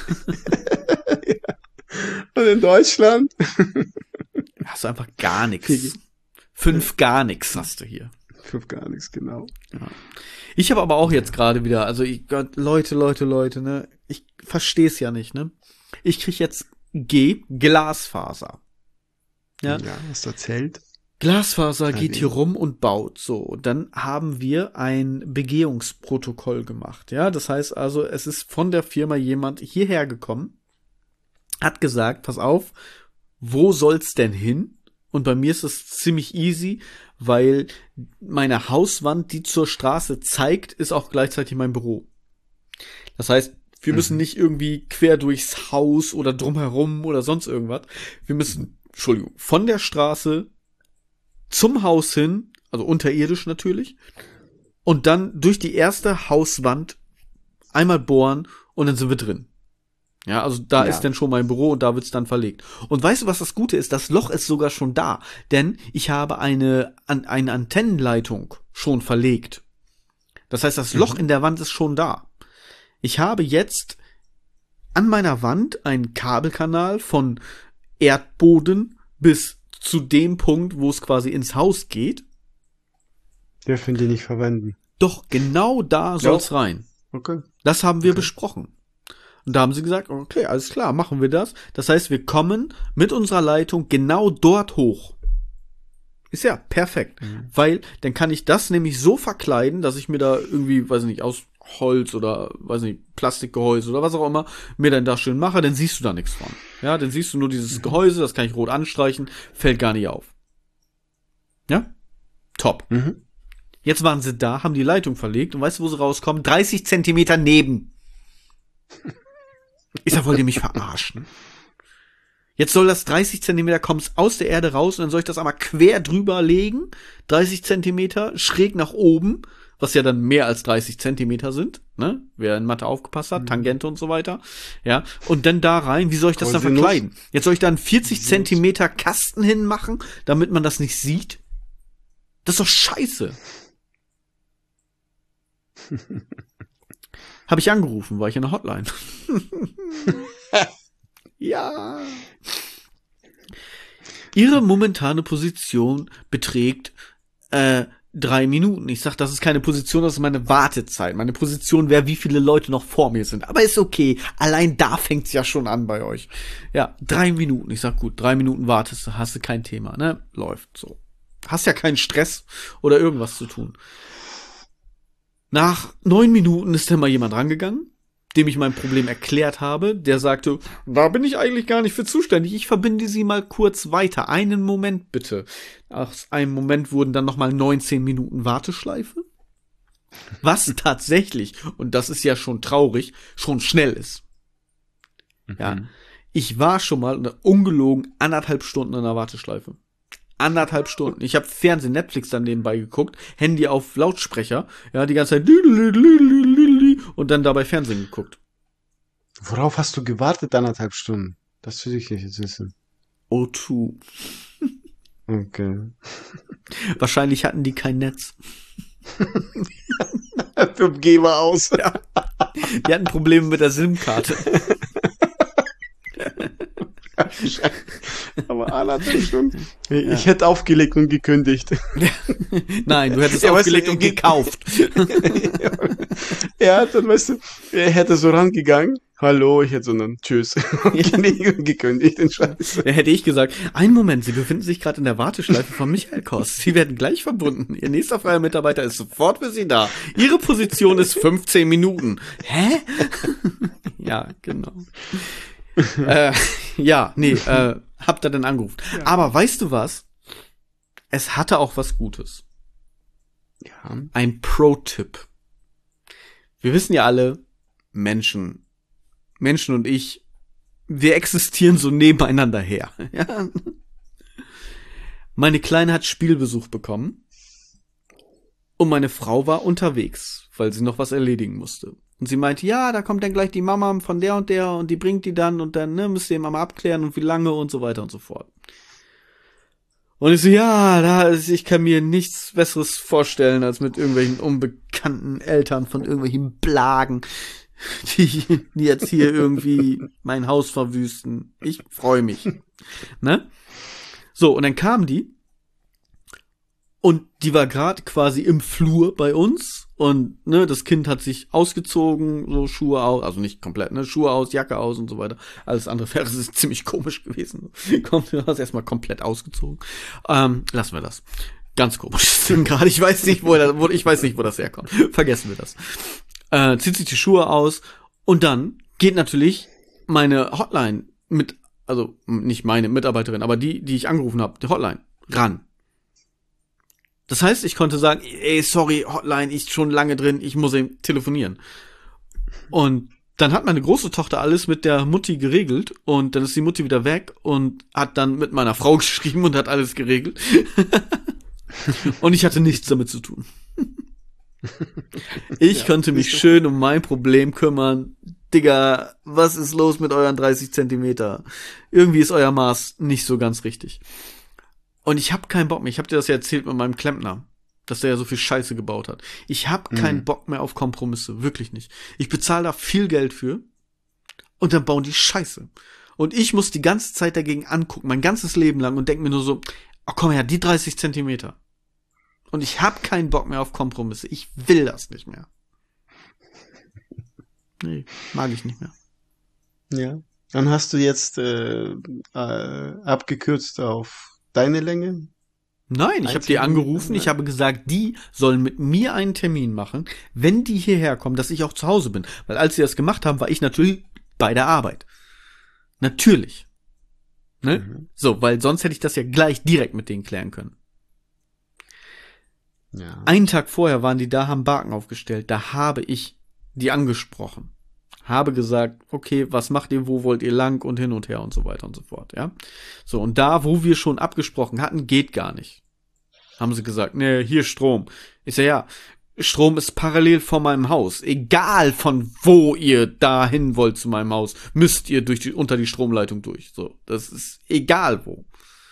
Und in Deutschland. Hast du einfach gar nichts. 4G. 5 gar nichts hast du hier. 5 gar nichts, genau. Ich habe aber auch jetzt gerade wieder, also Gott, Leute, ne, ich verstehe es ja nicht, ne. Ich krieg jetzt Glasfaser. Ja, hast du erzählt. Glasfaser geht hier rum und baut. So, dann haben wir ein Begehungsprotokoll gemacht. Ja, das heißt also, es ist von der Firma jemand hierher gekommen, hat gesagt, pass auf, wo soll's denn hin? Und bei mir ist es ziemlich easy, weil meine Hauswand, die zur Straße zeigt, ist auch gleichzeitig mein Büro. Das heißt, wir müssen nicht irgendwie quer durchs Haus oder drumherum oder sonst irgendwas. Wir müssen, von der Straße zum Haus hin, also unterirdisch natürlich, und dann durch die erste Hauswand einmal bohren und dann sind wir drin. Ja, also da ist dann schon mein Büro und da wird's dann verlegt. Und weißt du, was das Gute ist? Das Loch ist sogar schon da, denn ich habe eine Antennenleitung schon verlegt. Das heißt, das Loch in der Wand ist schon da. Ich habe jetzt an meiner Wand einen Kabelkanal von Erdboden bis zu dem Punkt, wo es quasi ins Haus geht. Dürfen die nicht verwenden. Doch genau da soll's rein. Okay. Das haben wir besprochen. Und da haben sie gesagt, okay, alles klar, machen wir das. Das heißt, wir kommen mit unserer Leitung genau dort hoch. Ist ja perfekt. Weil dann kann ich das nämlich so verkleiden, dass ich mir da irgendwie, weiß nicht, aus Holz oder, weiß nicht, Plastikgehäuse oder was auch immer, mir dann da schön mache, dann siehst du da nichts von. Ja, dann siehst du nur dieses Gehäuse, das kann ich rot anstreichen, fällt gar nicht auf. Ja? Top. Jetzt waren sie da, haben die Leitung verlegt und weißt du, wo sie rauskommen? 30 Zentimeter neben. Ich sag, wollt ihr mich verarschen? Jetzt soll das 30 Zentimeter, kommt's aus der Erde raus und dann soll ich das einmal quer drüber legen, 30 Zentimeter, schräg nach oben, was ja dann mehr als 30 Zentimeter sind, ne? Wer in Mathe aufgepasst hat, Tangente und so weiter, ja. Und dann da rein, wie soll ich das dann verkleiden? Jetzt soll ich da einen 40 Zentimeter Kasten hinmachen, damit man das nicht sieht? Das ist doch scheiße. Habe ich angerufen, war ich in der Hotline. Ja. Ihre momentane Position beträgt 3 Minuten. Ich sag, das ist keine Position, das ist meine Wartezeit. Meine Position wäre, wie viele Leute noch vor mir sind. Aber ist okay. Allein da fängt's ja schon an bei euch. Ja, 3 Minuten. Ich sag, gut, 3 Minuten wartest du, hast du kein Thema, ne? Läuft so. Hast ja keinen Stress oder irgendwas zu tun. Nach 9 Minuten ist dann mal jemand rangegangen, dem ich mein Problem erklärt habe. Der sagte, da bin ich eigentlich gar nicht für zuständig. Ich verbinde Sie mal kurz weiter. Einen Moment bitte. Aus einem Moment wurden dann noch mal 19 Minuten Warteschleife. Was tatsächlich, und das ist ja schon traurig, schon schnell ist. Ja, ich war schon mal ungelogen 1,5 Stunden in der Warteschleife. 1,5 Stunden. Ich habe Fernsehen, Netflix dann nebenbei geguckt, Handy auf Lautsprecher, ja, die ganze Zeit und dann dabei Fernsehen geguckt. Worauf hast du gewartet, 1,5 Stunden? Das will ich nicht jetzt wissen. O2. Okay. Wahrscheinlich hatten die kein Netz. 5G war aus. Ja. Die hatten Probleme mit der SIM-Karte. Aber 1,5 Stunden. Ich hätte aufgelegt und gekündigt. Nein, du hättest aufgelegt und gekauft. Ja, dann weißt du, er hätte so rangegangen. Hallo, ich hätte so einen Tschüss. Und gekündigt, den Scheiß. Da hätte ich gesagt, einen Moment, Sie befinden sich gerade in der Warteschleife von Michael Kost. Sie werden gleich verbunden. Ihr nächster freier Mitarbeiter ist sofort für Sie da. Ihre Position ist 15 Minuten. Hä? Ja, genau. Habt ihr denn angerufen? Ja. Aber weißt du was? Es hatte auch was Gutes. Ja. Ein Pro-Tipp. Wir wissen ja alle, Menschen und ich, wir existieren so nebeneinander her. Ja. Meine Kleine hat Spielbesuch bekommen und meine Frau war unterwegs, weil sie noch was erledigen musste. Und sie meinte, ja, da kommt dann gleich die Mama von der und die bringt die dann und dann müsst ihr mal abklären und wie lange und so weiter und so fort. Und ich so, ja, ich kann mir nichts Besseres vorstellen, als mit irgendwelchen unbekannten Eltern von irgendwelchen Blagen, die jetzt hier irgendwie mein Haus verwüsten. Ich freue mich. Ne? So, und dann kamen die Und die war gerade quasi im Flur bei uns und ne, das Kind hat sich ausgezogen, so Schuhe aus, also nicht komplett, ne, Schuhe aus, Jacke aus und so weiter. Alles andere wäre, das ist ziemlich komisch gewesen. Kommt, du hast erstmal komplett ausgezogen. Lassen wir das. Ganz komisch. Gerade, ich weiß nicht, wo das herkommt. Vergessen wir das. Zieht sich die Schuhe aus und dann geht natürlich meine Hotline also nicht meine Mitarbeiterin, aber die ich angerufen habe, die Hotline, ran. Das heißt, ich konnte sagen, ey, sorry, Hotline, ich schon lange drin, ich muss eben telefonieren. Und dann hat meine große Tochter alles mit der Mutti geregelt und dann ist die Mutti wieder weg und hat dann mit meiner Frau geschrieben und hat alles geregelt. Und ich hatte nichts damit zu tun. Ich konnte mich schön um mein Problem kümmern. Digga, was ist los mit euren 30 Zentimeter? Irgendwie ist euer Maß nicht so ganz richtig. Und ich hab keinen Bock mehr. Ich hab dir das ja erzählt mit meinem Klempner, dass der ja so viel Scheiße gebaut hat. Ich hab keinen Bock mehr auf Kompromisse. Wirklich nicht. Ich bezahle da viel Geld für und dann bauen die Scheiße. Und ich muss die ganze Zeit dagegen angucken, mein ganzes Leben lang und denk mir nur so, oh komm her, die 30 Zentimeter. Und ich hab keinen Bock mehr auf Kompromisse. Ich will das nicht mehr. Nee, mag ich nicht mehr. Ja. Dann hast du jetzt abgekürzt auf deine Länge? Nein, ich habe die angerufen, ich habe gesagt, die sollen mit mir einen Termin machen, wenn die hierher kommen, dass ich auch zu Hause bin. Weil als sie das gemacht haben, war ich natürlich bei der Arbeit. Natürlich. Ne? Mhm. So, weil sonst hätte ich das ja gleich direkt mit denen klären können. Ja. Einen Tag vorher waren die da, haben Barken aufgestellt. Da habe ich die angesprochen. Habe gesagt, okay, was macht ihr, wo wollt ihr lang und hin und her und so weiter und so fort, ja. So, und da, wo wir schon abgesprochen hatten, geht gar nicht. Haben sie gesagt, ne, hier Strom. Ich sag, ja, Strom ist parallel vor meinem Haus. Egal von wo ihr dahin wollt zu meinem Haus, müsst ihr unter die Stromleitung durch. So, das ist egal wo.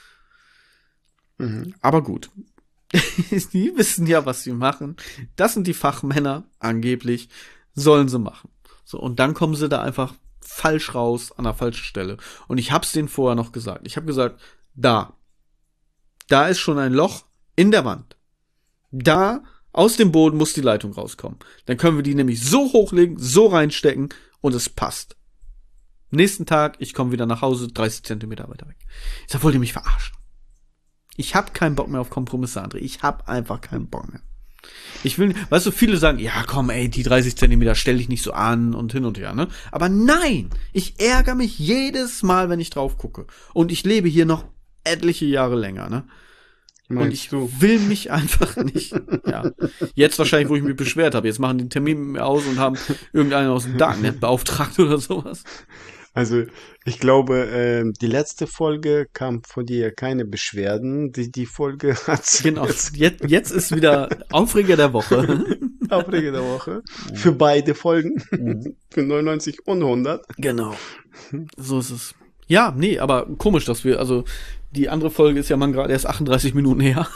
Mhm. Aber gut. Die wissen ja, was sie machen. Das sind die Fachmänner, angeblich, sollen sie machen. So, und dann kommen sie da einfach falsch raus, an der falschen Stelle. Und ich hab's denen vorher noch gesagt. Ich habe gesagt, da ist schon ein Loch in der Wand. Da, aus dem Boden muss die Leitung rauskommen. Dann können wir die nämlich so hochlegen, so reinstecken und es passt. Nächsten Tag, ich komme wieder nach Hause, 30 Zentimeter weiter weg. Ich sag, wollt ihr mich verarschen? Ich hab keinen Bock mehr auf Kompromisse, André. Ich hab einfach keinen Bock mehr. Ich will, weißt du, viele sagen, ja komm ey, die 30 Zentimeter stell dich nicht so an und hin und her, ne? Aber nein, ich ärgere mich jedes Mal, wenn ich drauf gucke. Und ich lebe hier noch etliche Jahre länger, ne? Und ich will mich einfach nicht, ja. Jetzt wahrscheinlich, wo ich mich beschwert habe, jetzt machen die einen Termin mit mir aus und haben irgendeinen aus dem Darknet beauftragt oder sowas. Also, ich glaube, die letzte Folge kam von dir keine Beschwerden. Die Folge hat genau. Jetzt ist wieder Aufreger der Woche. Aufreger der Woche. Für beide Folgen. Für 99 und 100. Genau. So ist es. Ja, nee, aber komisch, dass wir, also, die andere Folge ist ja gerade erst 38 Minuten her.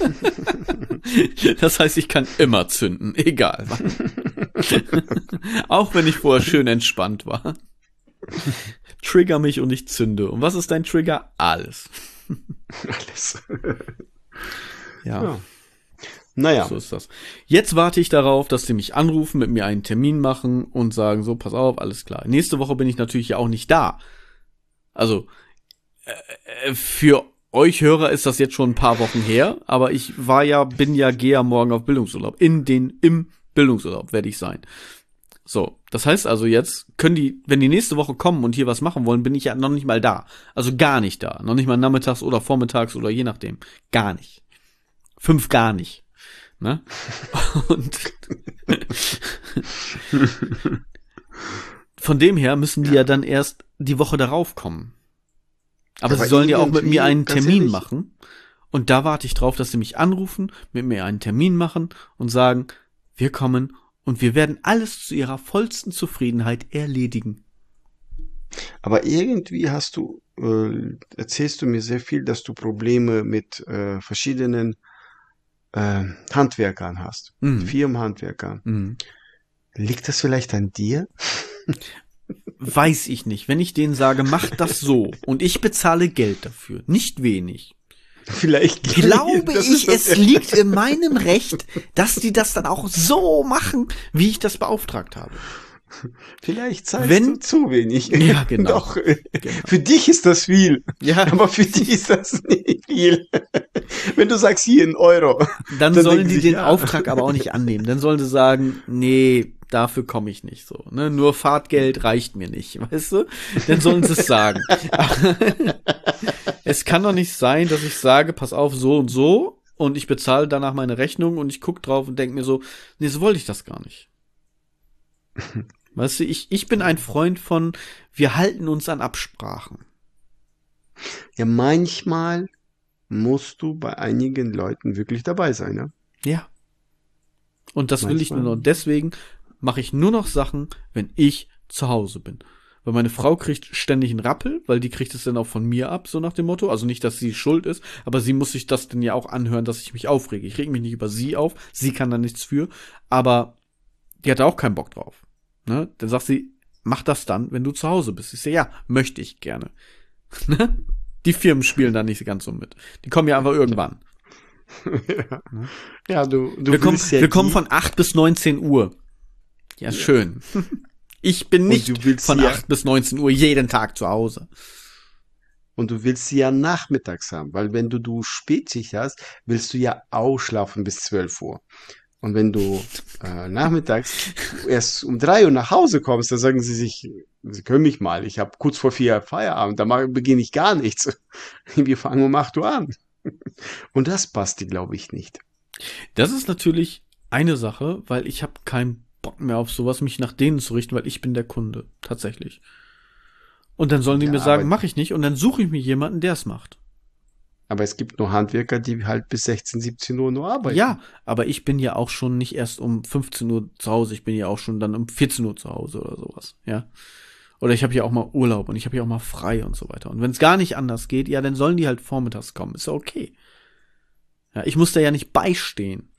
Das heißt, ich kann immer zünden, egal wann. Auch wenn ich vorher schön entspannt war. Trigger mich und ich zünde. Und was ist dein Trigger? Alles. Alles. Ja. Naja. So ist das. Jetzt warte ich darauf, dass sie mich anrufen, mit mir einen Termin machen und sagen, so, pass auf, alles klar. Nächste Woche bin ich natürlich ja auch nicht da. Also, für euch Hörer ist das jetzt schon ein paar Wochen her, aber ich gehe ja morgen auf Bildungsurlaub. Im Bildungsurlaub werde ich sein. So, das heißt also jetzt wenn die nächste Woche kommen und hier was machen wollen, bin ich ja noch nicht mal da. Also gar nicht da. Noch nicht mal nachmittags oder vormittags oder je nachdem. Gar nicht. 5 gar nicht. Ne? Und von dem her müssen die ja dann erst die Woche darauf kommen. Aber sie sollen ja auch mit mir einen Termin machen. Und da warte ich drauf, dass sie mich anrufen, mit mir einen Termin machen und sagen, wir kommen und wir werden alles zu ihrer vollsten Zufriedenheit erledigen. Aber irgendwie erzählst du mir sehr viel, dass du Probleme mit verschiedenen Handwerkern hast. Firmenhandwerkern. Mhm. Liegt das vielleicht an dir? Weiß ich nicht. Wenn ich denen sage, mach das so und ich bezahle Geld dafür, nicht wenig, Vielleicht glaube das ich, ist es liegt in meinem Recht, dass die das dann auch so machen, wie ich das beauftragt habe. Vielleicht zahlst Wenn- du zu wenig. Ja, genau. Doch, Genau. für dich ist das viel, Ja, aber für die ist das nicht viel. Wenn du sagst, hier 1 Euro, dann dann sollen denken die sich, den ja. Auftrag aber auch nicht annehmen. Dann sollen sie sagen, nee, dafür komme ich nicht so. Ne? Nur Fahrtgeld reicht mir nicht, weißt du? Dann sollen sie es sagen. Es kann doch nicht sein, dass ich sage, pass auf, so und ich bezahle danach meine Rechnung und ich gucke drauf und denke mir so, nee, so wollte ich das gar nicht. Weißt du, ich bin ein Freund von, wir halten uns an Absprachen. Ja, manchmal musst du bei einigen Leuten wirklich dabei sein, ne? Ja. Und das will ich nur Manchmal. noch. Und deswegen mache ich nur noch Sachen, wenn ich zu Hause bin. Weil meine Frau kriegt ständig einen Rappel, weil die kriegt es dann auch von mir ab, so nach dem Motto. Also nicht, dass sie schuld ist, aber sie muss sich das dann ja auch anhören, dass ich mich aufrege. Ich reg mich nicht über sie auf, sie kann da nichts für, aber die hat da auch keinen Bock drauf. Ne? Dann sagt sie, mach das dann, wenn du zu Hause bist. Ich sage, ja, möchte ich gerne. Ne? Die Firmen spielen da nicht ganz so mit. Die kommen ja einfach irgendwann. Ja, ja du Wir kommen, willst ja wir kommen die- von 8 bis 19 Uhr. Ja, schön. Ich bin Und nicht du willst von ja- 8 bis 19 Uhr jeden Tag zu Hause. Und du willst sie ja nachmittags haben, weil wenn du Spätschicht hast, willst du ja ausschlafen bis 12 Uhr. Und wenn du nachmittags erst um 3 Uhr nach Hause kommst, dann sagen sie sich, sie können mich mal, ich habe kurz vor 4 Feierabend, beginne ich gar nichts. Wir fangen um 8 Uhr an. Und das passt dir, glaube ich, nicht. Das ist natürlich eine Sache, weil ich habe keinen Bock mehr auf sowas, mich nach denen zu richten, weil ich bin der Kunde, tatsächlich. Und dann sollen die Ja, mir sagen, aber- mache ich nicht, und dann suche ich mir jemanden, der es macht. Aber es gibt nur Handwerker, die halt bis 16, 17 Uhr nur arbeiten. Ja, aber ich bin ja auch schon nicht erst um 15 Uhr zu Hause, ich bin ja auch schon dann um 14 Uhr zu Hause oder sowas, ja. Oder ich habe ja auch mal Urlaub und ich habe ja auch mal frei und so weiter. Und wenn es gar nicht anders geht, ja, dann sollen die halt vormittags kommen, ist ja okay. Ja, ich muss da ja nicht beistehen.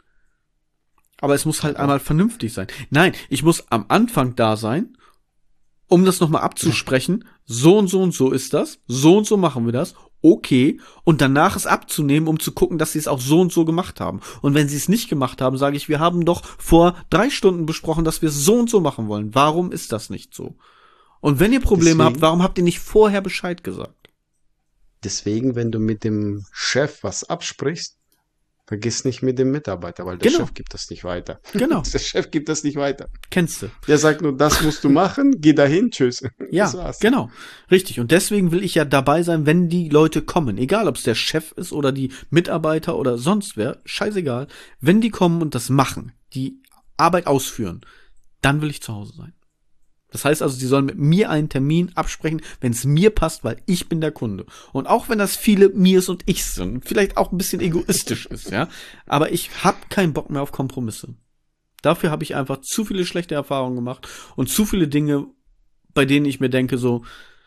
Aber es muss halt einmal vernünftig sein. Nein, ich muss am Anfang da sein, um das nochmal abzusprechen. So und so ist das. So und so machen wir das. Okay. Und danach es abzunehmen, um zu gucken, dass sie es auch so und so gemacht haben. Und wenn sie es nicht gemacht haben, sage ich, wir haben doch vor 3 Stunden besprochen, dass wir es so und so machen wollen. Warum ist das nicht so? Und wenn ihr Probleme Deswegen- habt, warum habt ihr nicht vorher Bescheid gesagt? Deswegen, wenn du mit dem Chef was absprichst, vergiss nicht mit dem Mitarbeiter, weil der Genau. Chef gibt das nicht weiter. Genau. Der Chef gibt das nicht weiter. Kennst du. Der sagt nur, das musst du machen, geh dahin, tschüss. Ja, Das war's. genau. Richtig. Und deswegen will ich ja dabei sein, wenn die Leute kommen. Egal, ob es der Chef ist oder die Mitarbeiter oder sonst wer. Scheißegal. Wenn die kommen und das machen, die Arbeit ausführen, dann will ich zu Hause sein. Das heißt also, sie sollen mit mir einen Termin absprechen, wenn es mir passt, weil ich bin der Kunde. Und auch wenn das viele mirs und ich sind, vielleicht auch ein bisschen egoistisch ist, ja. Aber ich hab keinen Bock mehr auf Kompromisse. Dafür habe ich einfach zu viele schlechte Erfahrungen gemacht und zu viele Dinge, bei denen ich mir denke so,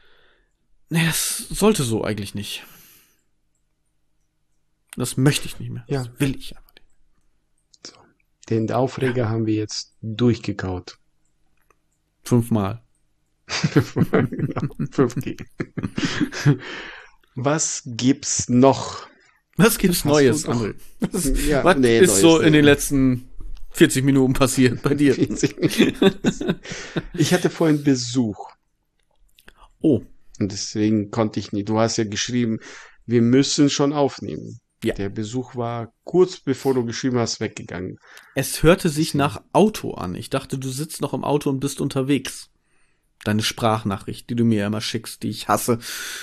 nee, das sollte so eigentlich nicht. Das möchte ich nicht mehr. Ja. Das will ich einfach nicht. Den Aufreger haben wir jetzt durchgekaut. 5-mal. Genau, 5G. Was gibt's noch? Was gibt's Hast Neues, du doch- André? Was, Ja, was nee, ist Neues so nicht. in den letzten 40 Minuten passiert bei dir? Ich hatte vorhin Besuch Oh, und deswegen konnte ich nicht. Du hast ja geschrieben, wir müssen schon aufnehmen. Ja. Der Besuch war kurz bevor du geschrieben hast, weggegangen. es hörte sich nach Auto an. Ich dachte, du sitzt noch im Auto und bist unterwegs. Deine Sprachnachricht, die du mir immer schickst, die ich hasse.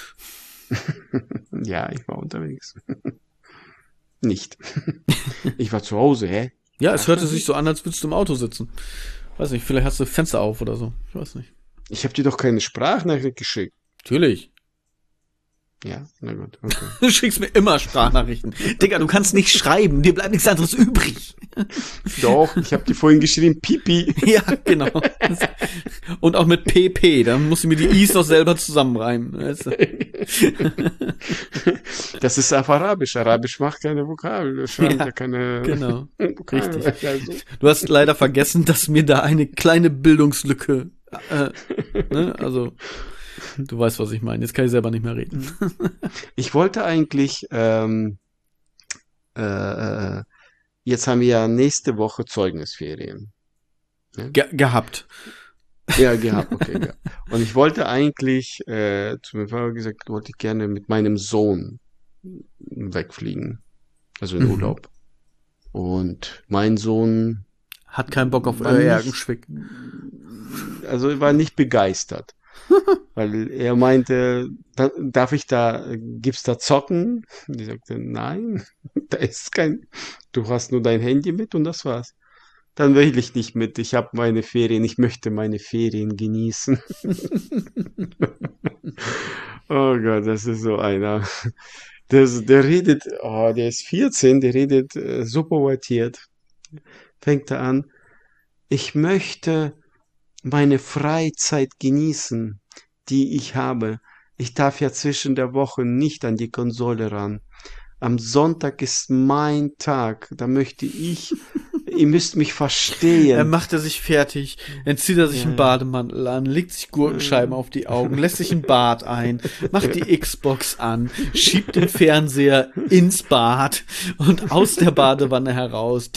Ja, ich war unterwegs. Nicht. Ich war zu Hause, hä? Ja, es hörte sich so an, als würdest du im Auto sitzen. Weiß nicht, vielleicht hast du Fenster auf oder so. Ich weiß nicht. Ich habe dir doch keine Sprachnachricht geschickt. Natürlich. Ja, na gut, okay. Du schickst mir immer Sprachnachrichten. Digga, du kannst nicht schreiben. Dir bleibt nichts anderes übrig. Doch, ich habe dir vorhin geschrieben, Pipi. Ja, genau. Und auch mit PP. Da musst du mir die I's noch selber zusammenreimen. Weißt du? Das ist auf Arabisch. Arabisch macht keine Vokabel. Wir schreiben Ja, ja keine genau. Vokabel. Richtig. Also, Du hast leider vergessen, dass mir da eine kleine Bildungslücke, ne? Also, du weißt, was ich meine. Jetzt kann ich selber nicht mehr reden. ich wollte eigentlich jetzt haben wir ja nächste Woche Zeugnisferien. Ne? Gehabt. Ja, gehabt, okay, ja. Und ich wollte eigentlich, zu meinem Vater gesagt, wollte ich gerne mit meinem Sohn wegfliegen. Also in Urlaub. Und mein Sohn Hat keinen Bock auf war nicht, Ergenschwick. also war nicht begeistert. Weil er meinte, gibt's da Zocken? Und ich sagte, nein, da ist du hast nur dein Handy mit und das war's. Dann will ich nicht mit, ich habe meine Ferien, ich möchte meine Ferien genießen. Oh Gott, das ist so einer. Der redet, der ist 14, der redet so pointiert. Fängt er an, ich möchte meine Freizeit genießen, die ich habe. Ich darf ja zwischen der Woche nicht an die Konsole ran. Am Sonntag ist mein Tag. Da möchte ihr müsst mich Er verstehen. macht er sich fertig, dann zieht er sich einen Ja, Bademantel an, legt sich Gurkenscheiben auf die Augen, lässt sich ein Bad ein, macht die Xbox an, schiebt den Fernseher ins Bad und aus der Badewanne heraus.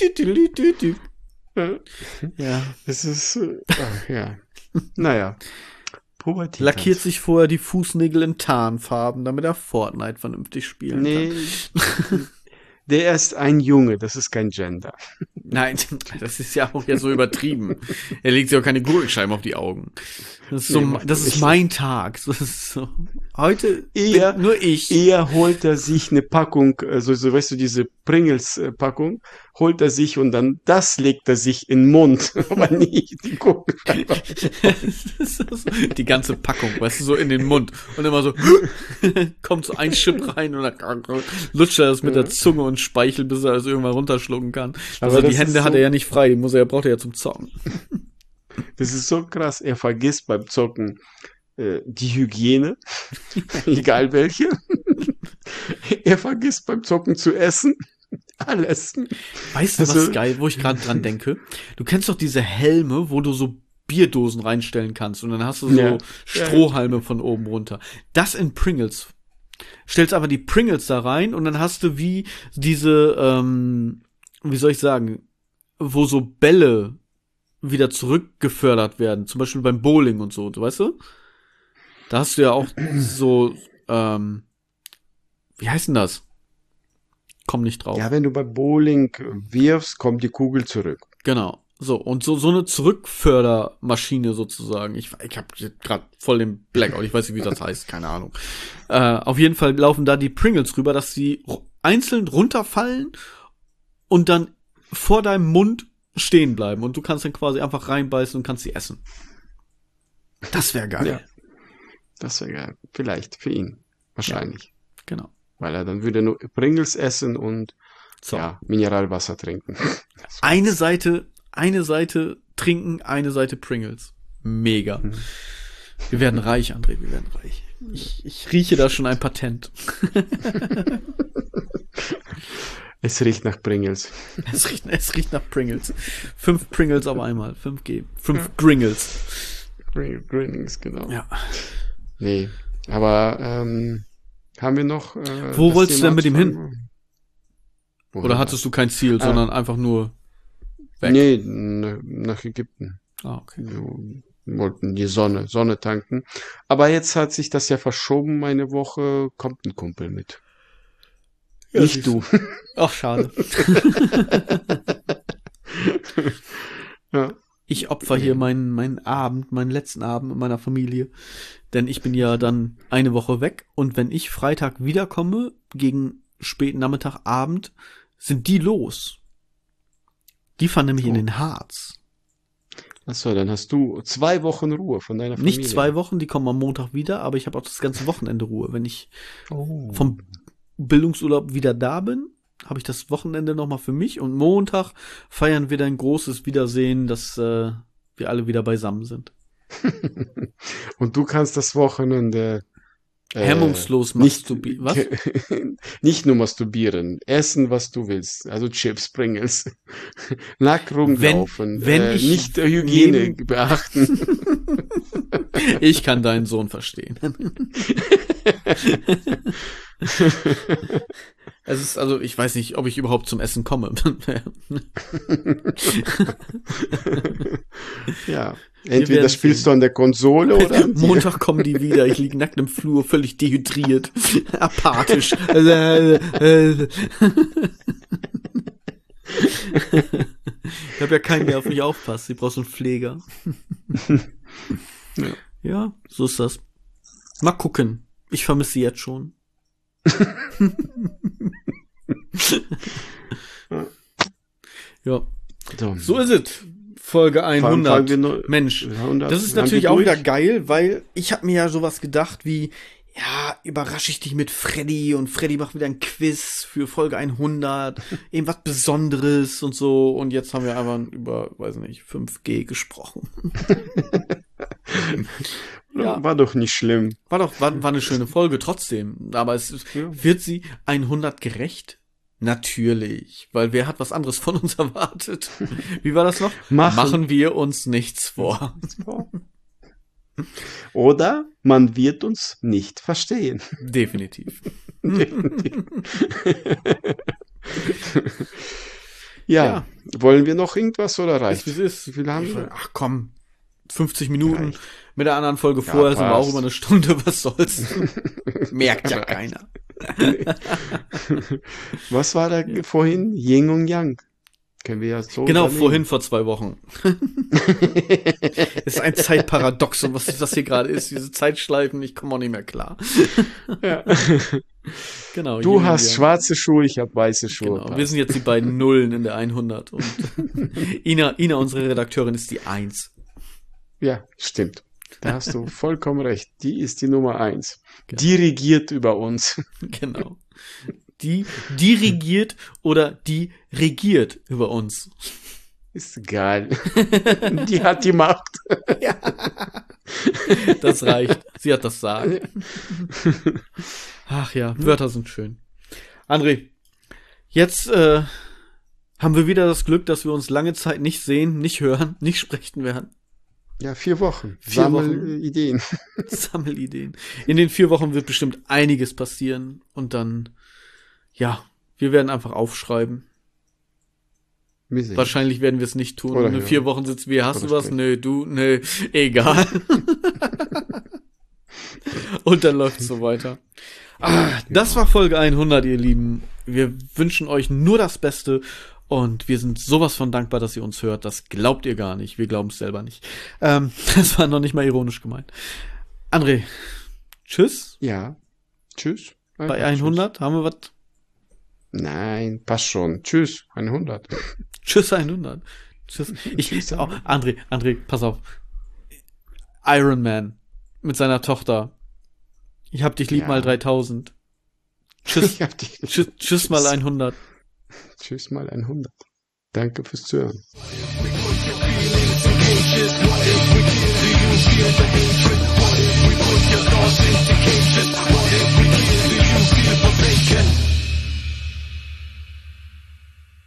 Ja. es ist, ja. Naja, Pubertät Lackiert halt. sich vorher die Fußnägel in Tarnfarben, damit er Fortnite vernünftig spielen kann. Nee, der ist ein Junge, das ist kein Gender. Nein, das ist ja auch so übertrieben. Er legt sich auch keine Gurkenscheiben auf die Augen. Das ist, so, Nee, macht das er ist nicht. mein Tag. Das ist so. Heute Eher, bin nur ich. eher holt er sich eine Packung, weißt du, diese Pringles-Packung, holt er sich und dann das legt er sich in den Mund, aber nicht die Kugelschreiber. Das ist so, die ganze Packung, weißt du, so in den Mund. Und immer so, kommt so ein Chip rein und dann lutscht er das mit der Zunge und Speichel, bis er das irgendwann runterschlucken kann. Aber Also die das Hände ist hat so, er ja nicht frei, die braucht er ja zum Zocken. das ist so krass. Er vergisst beim Zocken die Hygiene, egal welche. Er vergisst beim Zocken zu essen. Alles. Weißt du, was Also, geil, wo ich gerade dran denke? Du kennst doch diese Helme, wo du so Bierdosen reinstellen kannst und dann hast du so ja, Strohhalme von oben runter. Das in Pringles. Stellst aber die Pringles da rein und dann hast du wie diese, wie soll ich sagen, wo so Bälle wieder zurückgefördert werden. Zum Beispiel beim Bowling und so, weißt du? Da hast du ja auch so, wie heißt denn das? Komm nicht drauf. ja, wenn du bei Bowling wirfst, kommt die Kugel zurück. Genau. So, und so eine Zurückfördermaschine sozusagen. Ich habe gerade voll den Blackout. Ich weiß nicht, wie das heißt. Keine Ahnung. Auf jeden Fall laufen da die Pringles rüber, dass sie einzeln runterfallen und dann vor deinem Mund stehen bleiben. Und du kannst dann quasi einfach reinbeißen und kannst sie essen. Das wäre geil. Ja, das wäre geil. Vielleicht für ihn. Wahrscheinlich. Genau. Weil er dann würde nur Pringles essen und So. ja, Mineralwasser trinken. Das Eine war's. Seite trinken, eine Seite Pringles. Mega. Wir werden reich, André, wir werden reich. Ich rieche da schon ein Patent. Es riecht nach Pringles. Es riecht nach Pringles. 5 Pringles auf einmal. 5G. 5 Gringles. Pringles, genau. Ja. Nee, aber haben wir noch Wo das wolltest du Thema denn mit ihm hin? anzufangen? Oder Wohin hattest du kein Ziel, Ah. sondern einfach nur weg? Nee, nach Ägypten. Ah, okay. Wir wollten die Sonne tanken. Aber jetzt hat sich das ja verschoben, meine Woche. Kommt ein Kumpel mit. Ja, Nicht siehst du. Ach, schade. Ja. Ich opfer hier meinen Abend, meinen letzten Abend mit meiner Familie. Denn ich bin ja dann eine Woche weg. Und wenn ich Freitag wiederkomme, gegen späten Nachmittag, Abend, sind die los. Die fahren nämlich in Oh. den Harz. Achso, dann hast du 2 Wochen Ruhe von deiner Familie. Nicht 2 Wochen, die kommen am Montag wieder, aber ich habe auch das ganze Wochenende Ruhe. Wenn ich Oh. vom Bildungsurlaub wieder da bin, habe ich das Wochenende nochmal für mich und Montag feiern wir dann ein großes Wiedersehen, dass wir alle wieder beisammen sind. Und du kannst das Wochenende Hemmungslos nicht, masturbieren. Was? nicht nur masturbieren, essen, was du willst. Also Chips, Pringles, nackt rumlaufen, wenn ich nicht Hygiene neben- beachten. Ich kann deinen Sohn verstehen. Es ist, also, ich weiß nicht, ob ich überhaupt zum Essen komme. Ja, Wir entweder werden spielst sehen. du an der Konsole oder an dir. Montag kommen die wieder, ich lieg nackt im Flur, völlig dehydriert, apathisch. Ich habe ja keinen, der auf mich aufpasst. Sie braucht so einen Pfleger. Ja. Ja, so ist das. Mal gucken. Ich vermisse sie jetzt schon. Ja, so ist es. Folge 100. Fangen wir nur- Mensch, 100, das ist waren natürlich wir auch durch? wieder geil, weil ich habe mir ja sowas gedacht wie, ja, überrasche ich dich mit Freddy und Freddy macht wieder ein Quiz für Folge 100, irgendwas Besonderes und so, und jetzt haben wir einfach über, weiß nicht, 5G gesprochen. Ja. War doch nicht schlimm. War eine schöne Folge trotzdem, aber wird sie 100 gerecht? Natürlich, weil wer hat was anderes von uns erwartet? Wie war das noch? Machen wir uns nichts vor. Oder man wird uns nicht verstehen. Definitiv. Ja, wollen wir noch irgendwas oder reicht? Wie es ist. Wie viel haben wir? Ach komm, 50 Minuten. Reicht. Mit der anderen Folge vorher sind wir auch passt. über eine Stunde. Was soll's? Merkt ja keiner. Was war da vorhin? Yin und Yang. Können wir ja so Genau, übernehmen. vorhin vor 2 Wochen. Ist ein Zeitparadoxon, was das hier gerade ist. Diese Zeitschleifen, ich komme auch nicht mehr klar. Ja. Genau. Du Yin und hast Yang. schwarze Schuhe, ich habe weiße Schuhe. Genau. Wir sind jetzt die beiden Nullen in der 100. Und Ina, unsere Redakteurin, ist die 1. Ja, stimmt. Da hast du vollkommen recht. Die ist die Nummer 1. Genau. Die regiert über uns. Genau. Die dirigiert oder die regiert über uns. Ist geil. Die hat die Macht. Das reicht. Sie hat das Sagen. Ach ja, Wörter sind schön. André, jetzt haben wir wieder das Glück, dass wir uns lange Zeit nicht sehen, nicht hören, nicht sprechen werden. Ja, 4 Wochen. 4 Sammelideen. Sammelideen. In den 4 Wochen wird bestimmt einiges passieren. Und dann, ja, wir werden einfach aufschreiben. Wir sehen. Wahrscheinlich werden wir es nicht tun. Oder In hören. 4 Wochen sitzen wir, hast Oder du was? sprechen. Nö, du, nö, egal. Und dann läuft's so weiter. Das war Folge 100, ihr Lieben. Wir wünschen euch nur das Beste und wir sind sowas von dankbar, dass ihr uns hört. Das glaubt ihr gar nicht. Wir glauben es selber nicht. Das war noch nicht mal ironisch gemeint. André, tschüss. Ja. Tschüss. Bei 100 haben wir was? Nein, passt schon. Tschüss. 100. Tschüss 100. Tschüss. Tschüss, André, pass auf. Iron Man mit seiner Tochter. Ich hab dich lieb Ja. mal 3000. Tschüss, Ich hab dich. tschüss mal 100. Tschüss mal 100. Danke fürs Zuhören.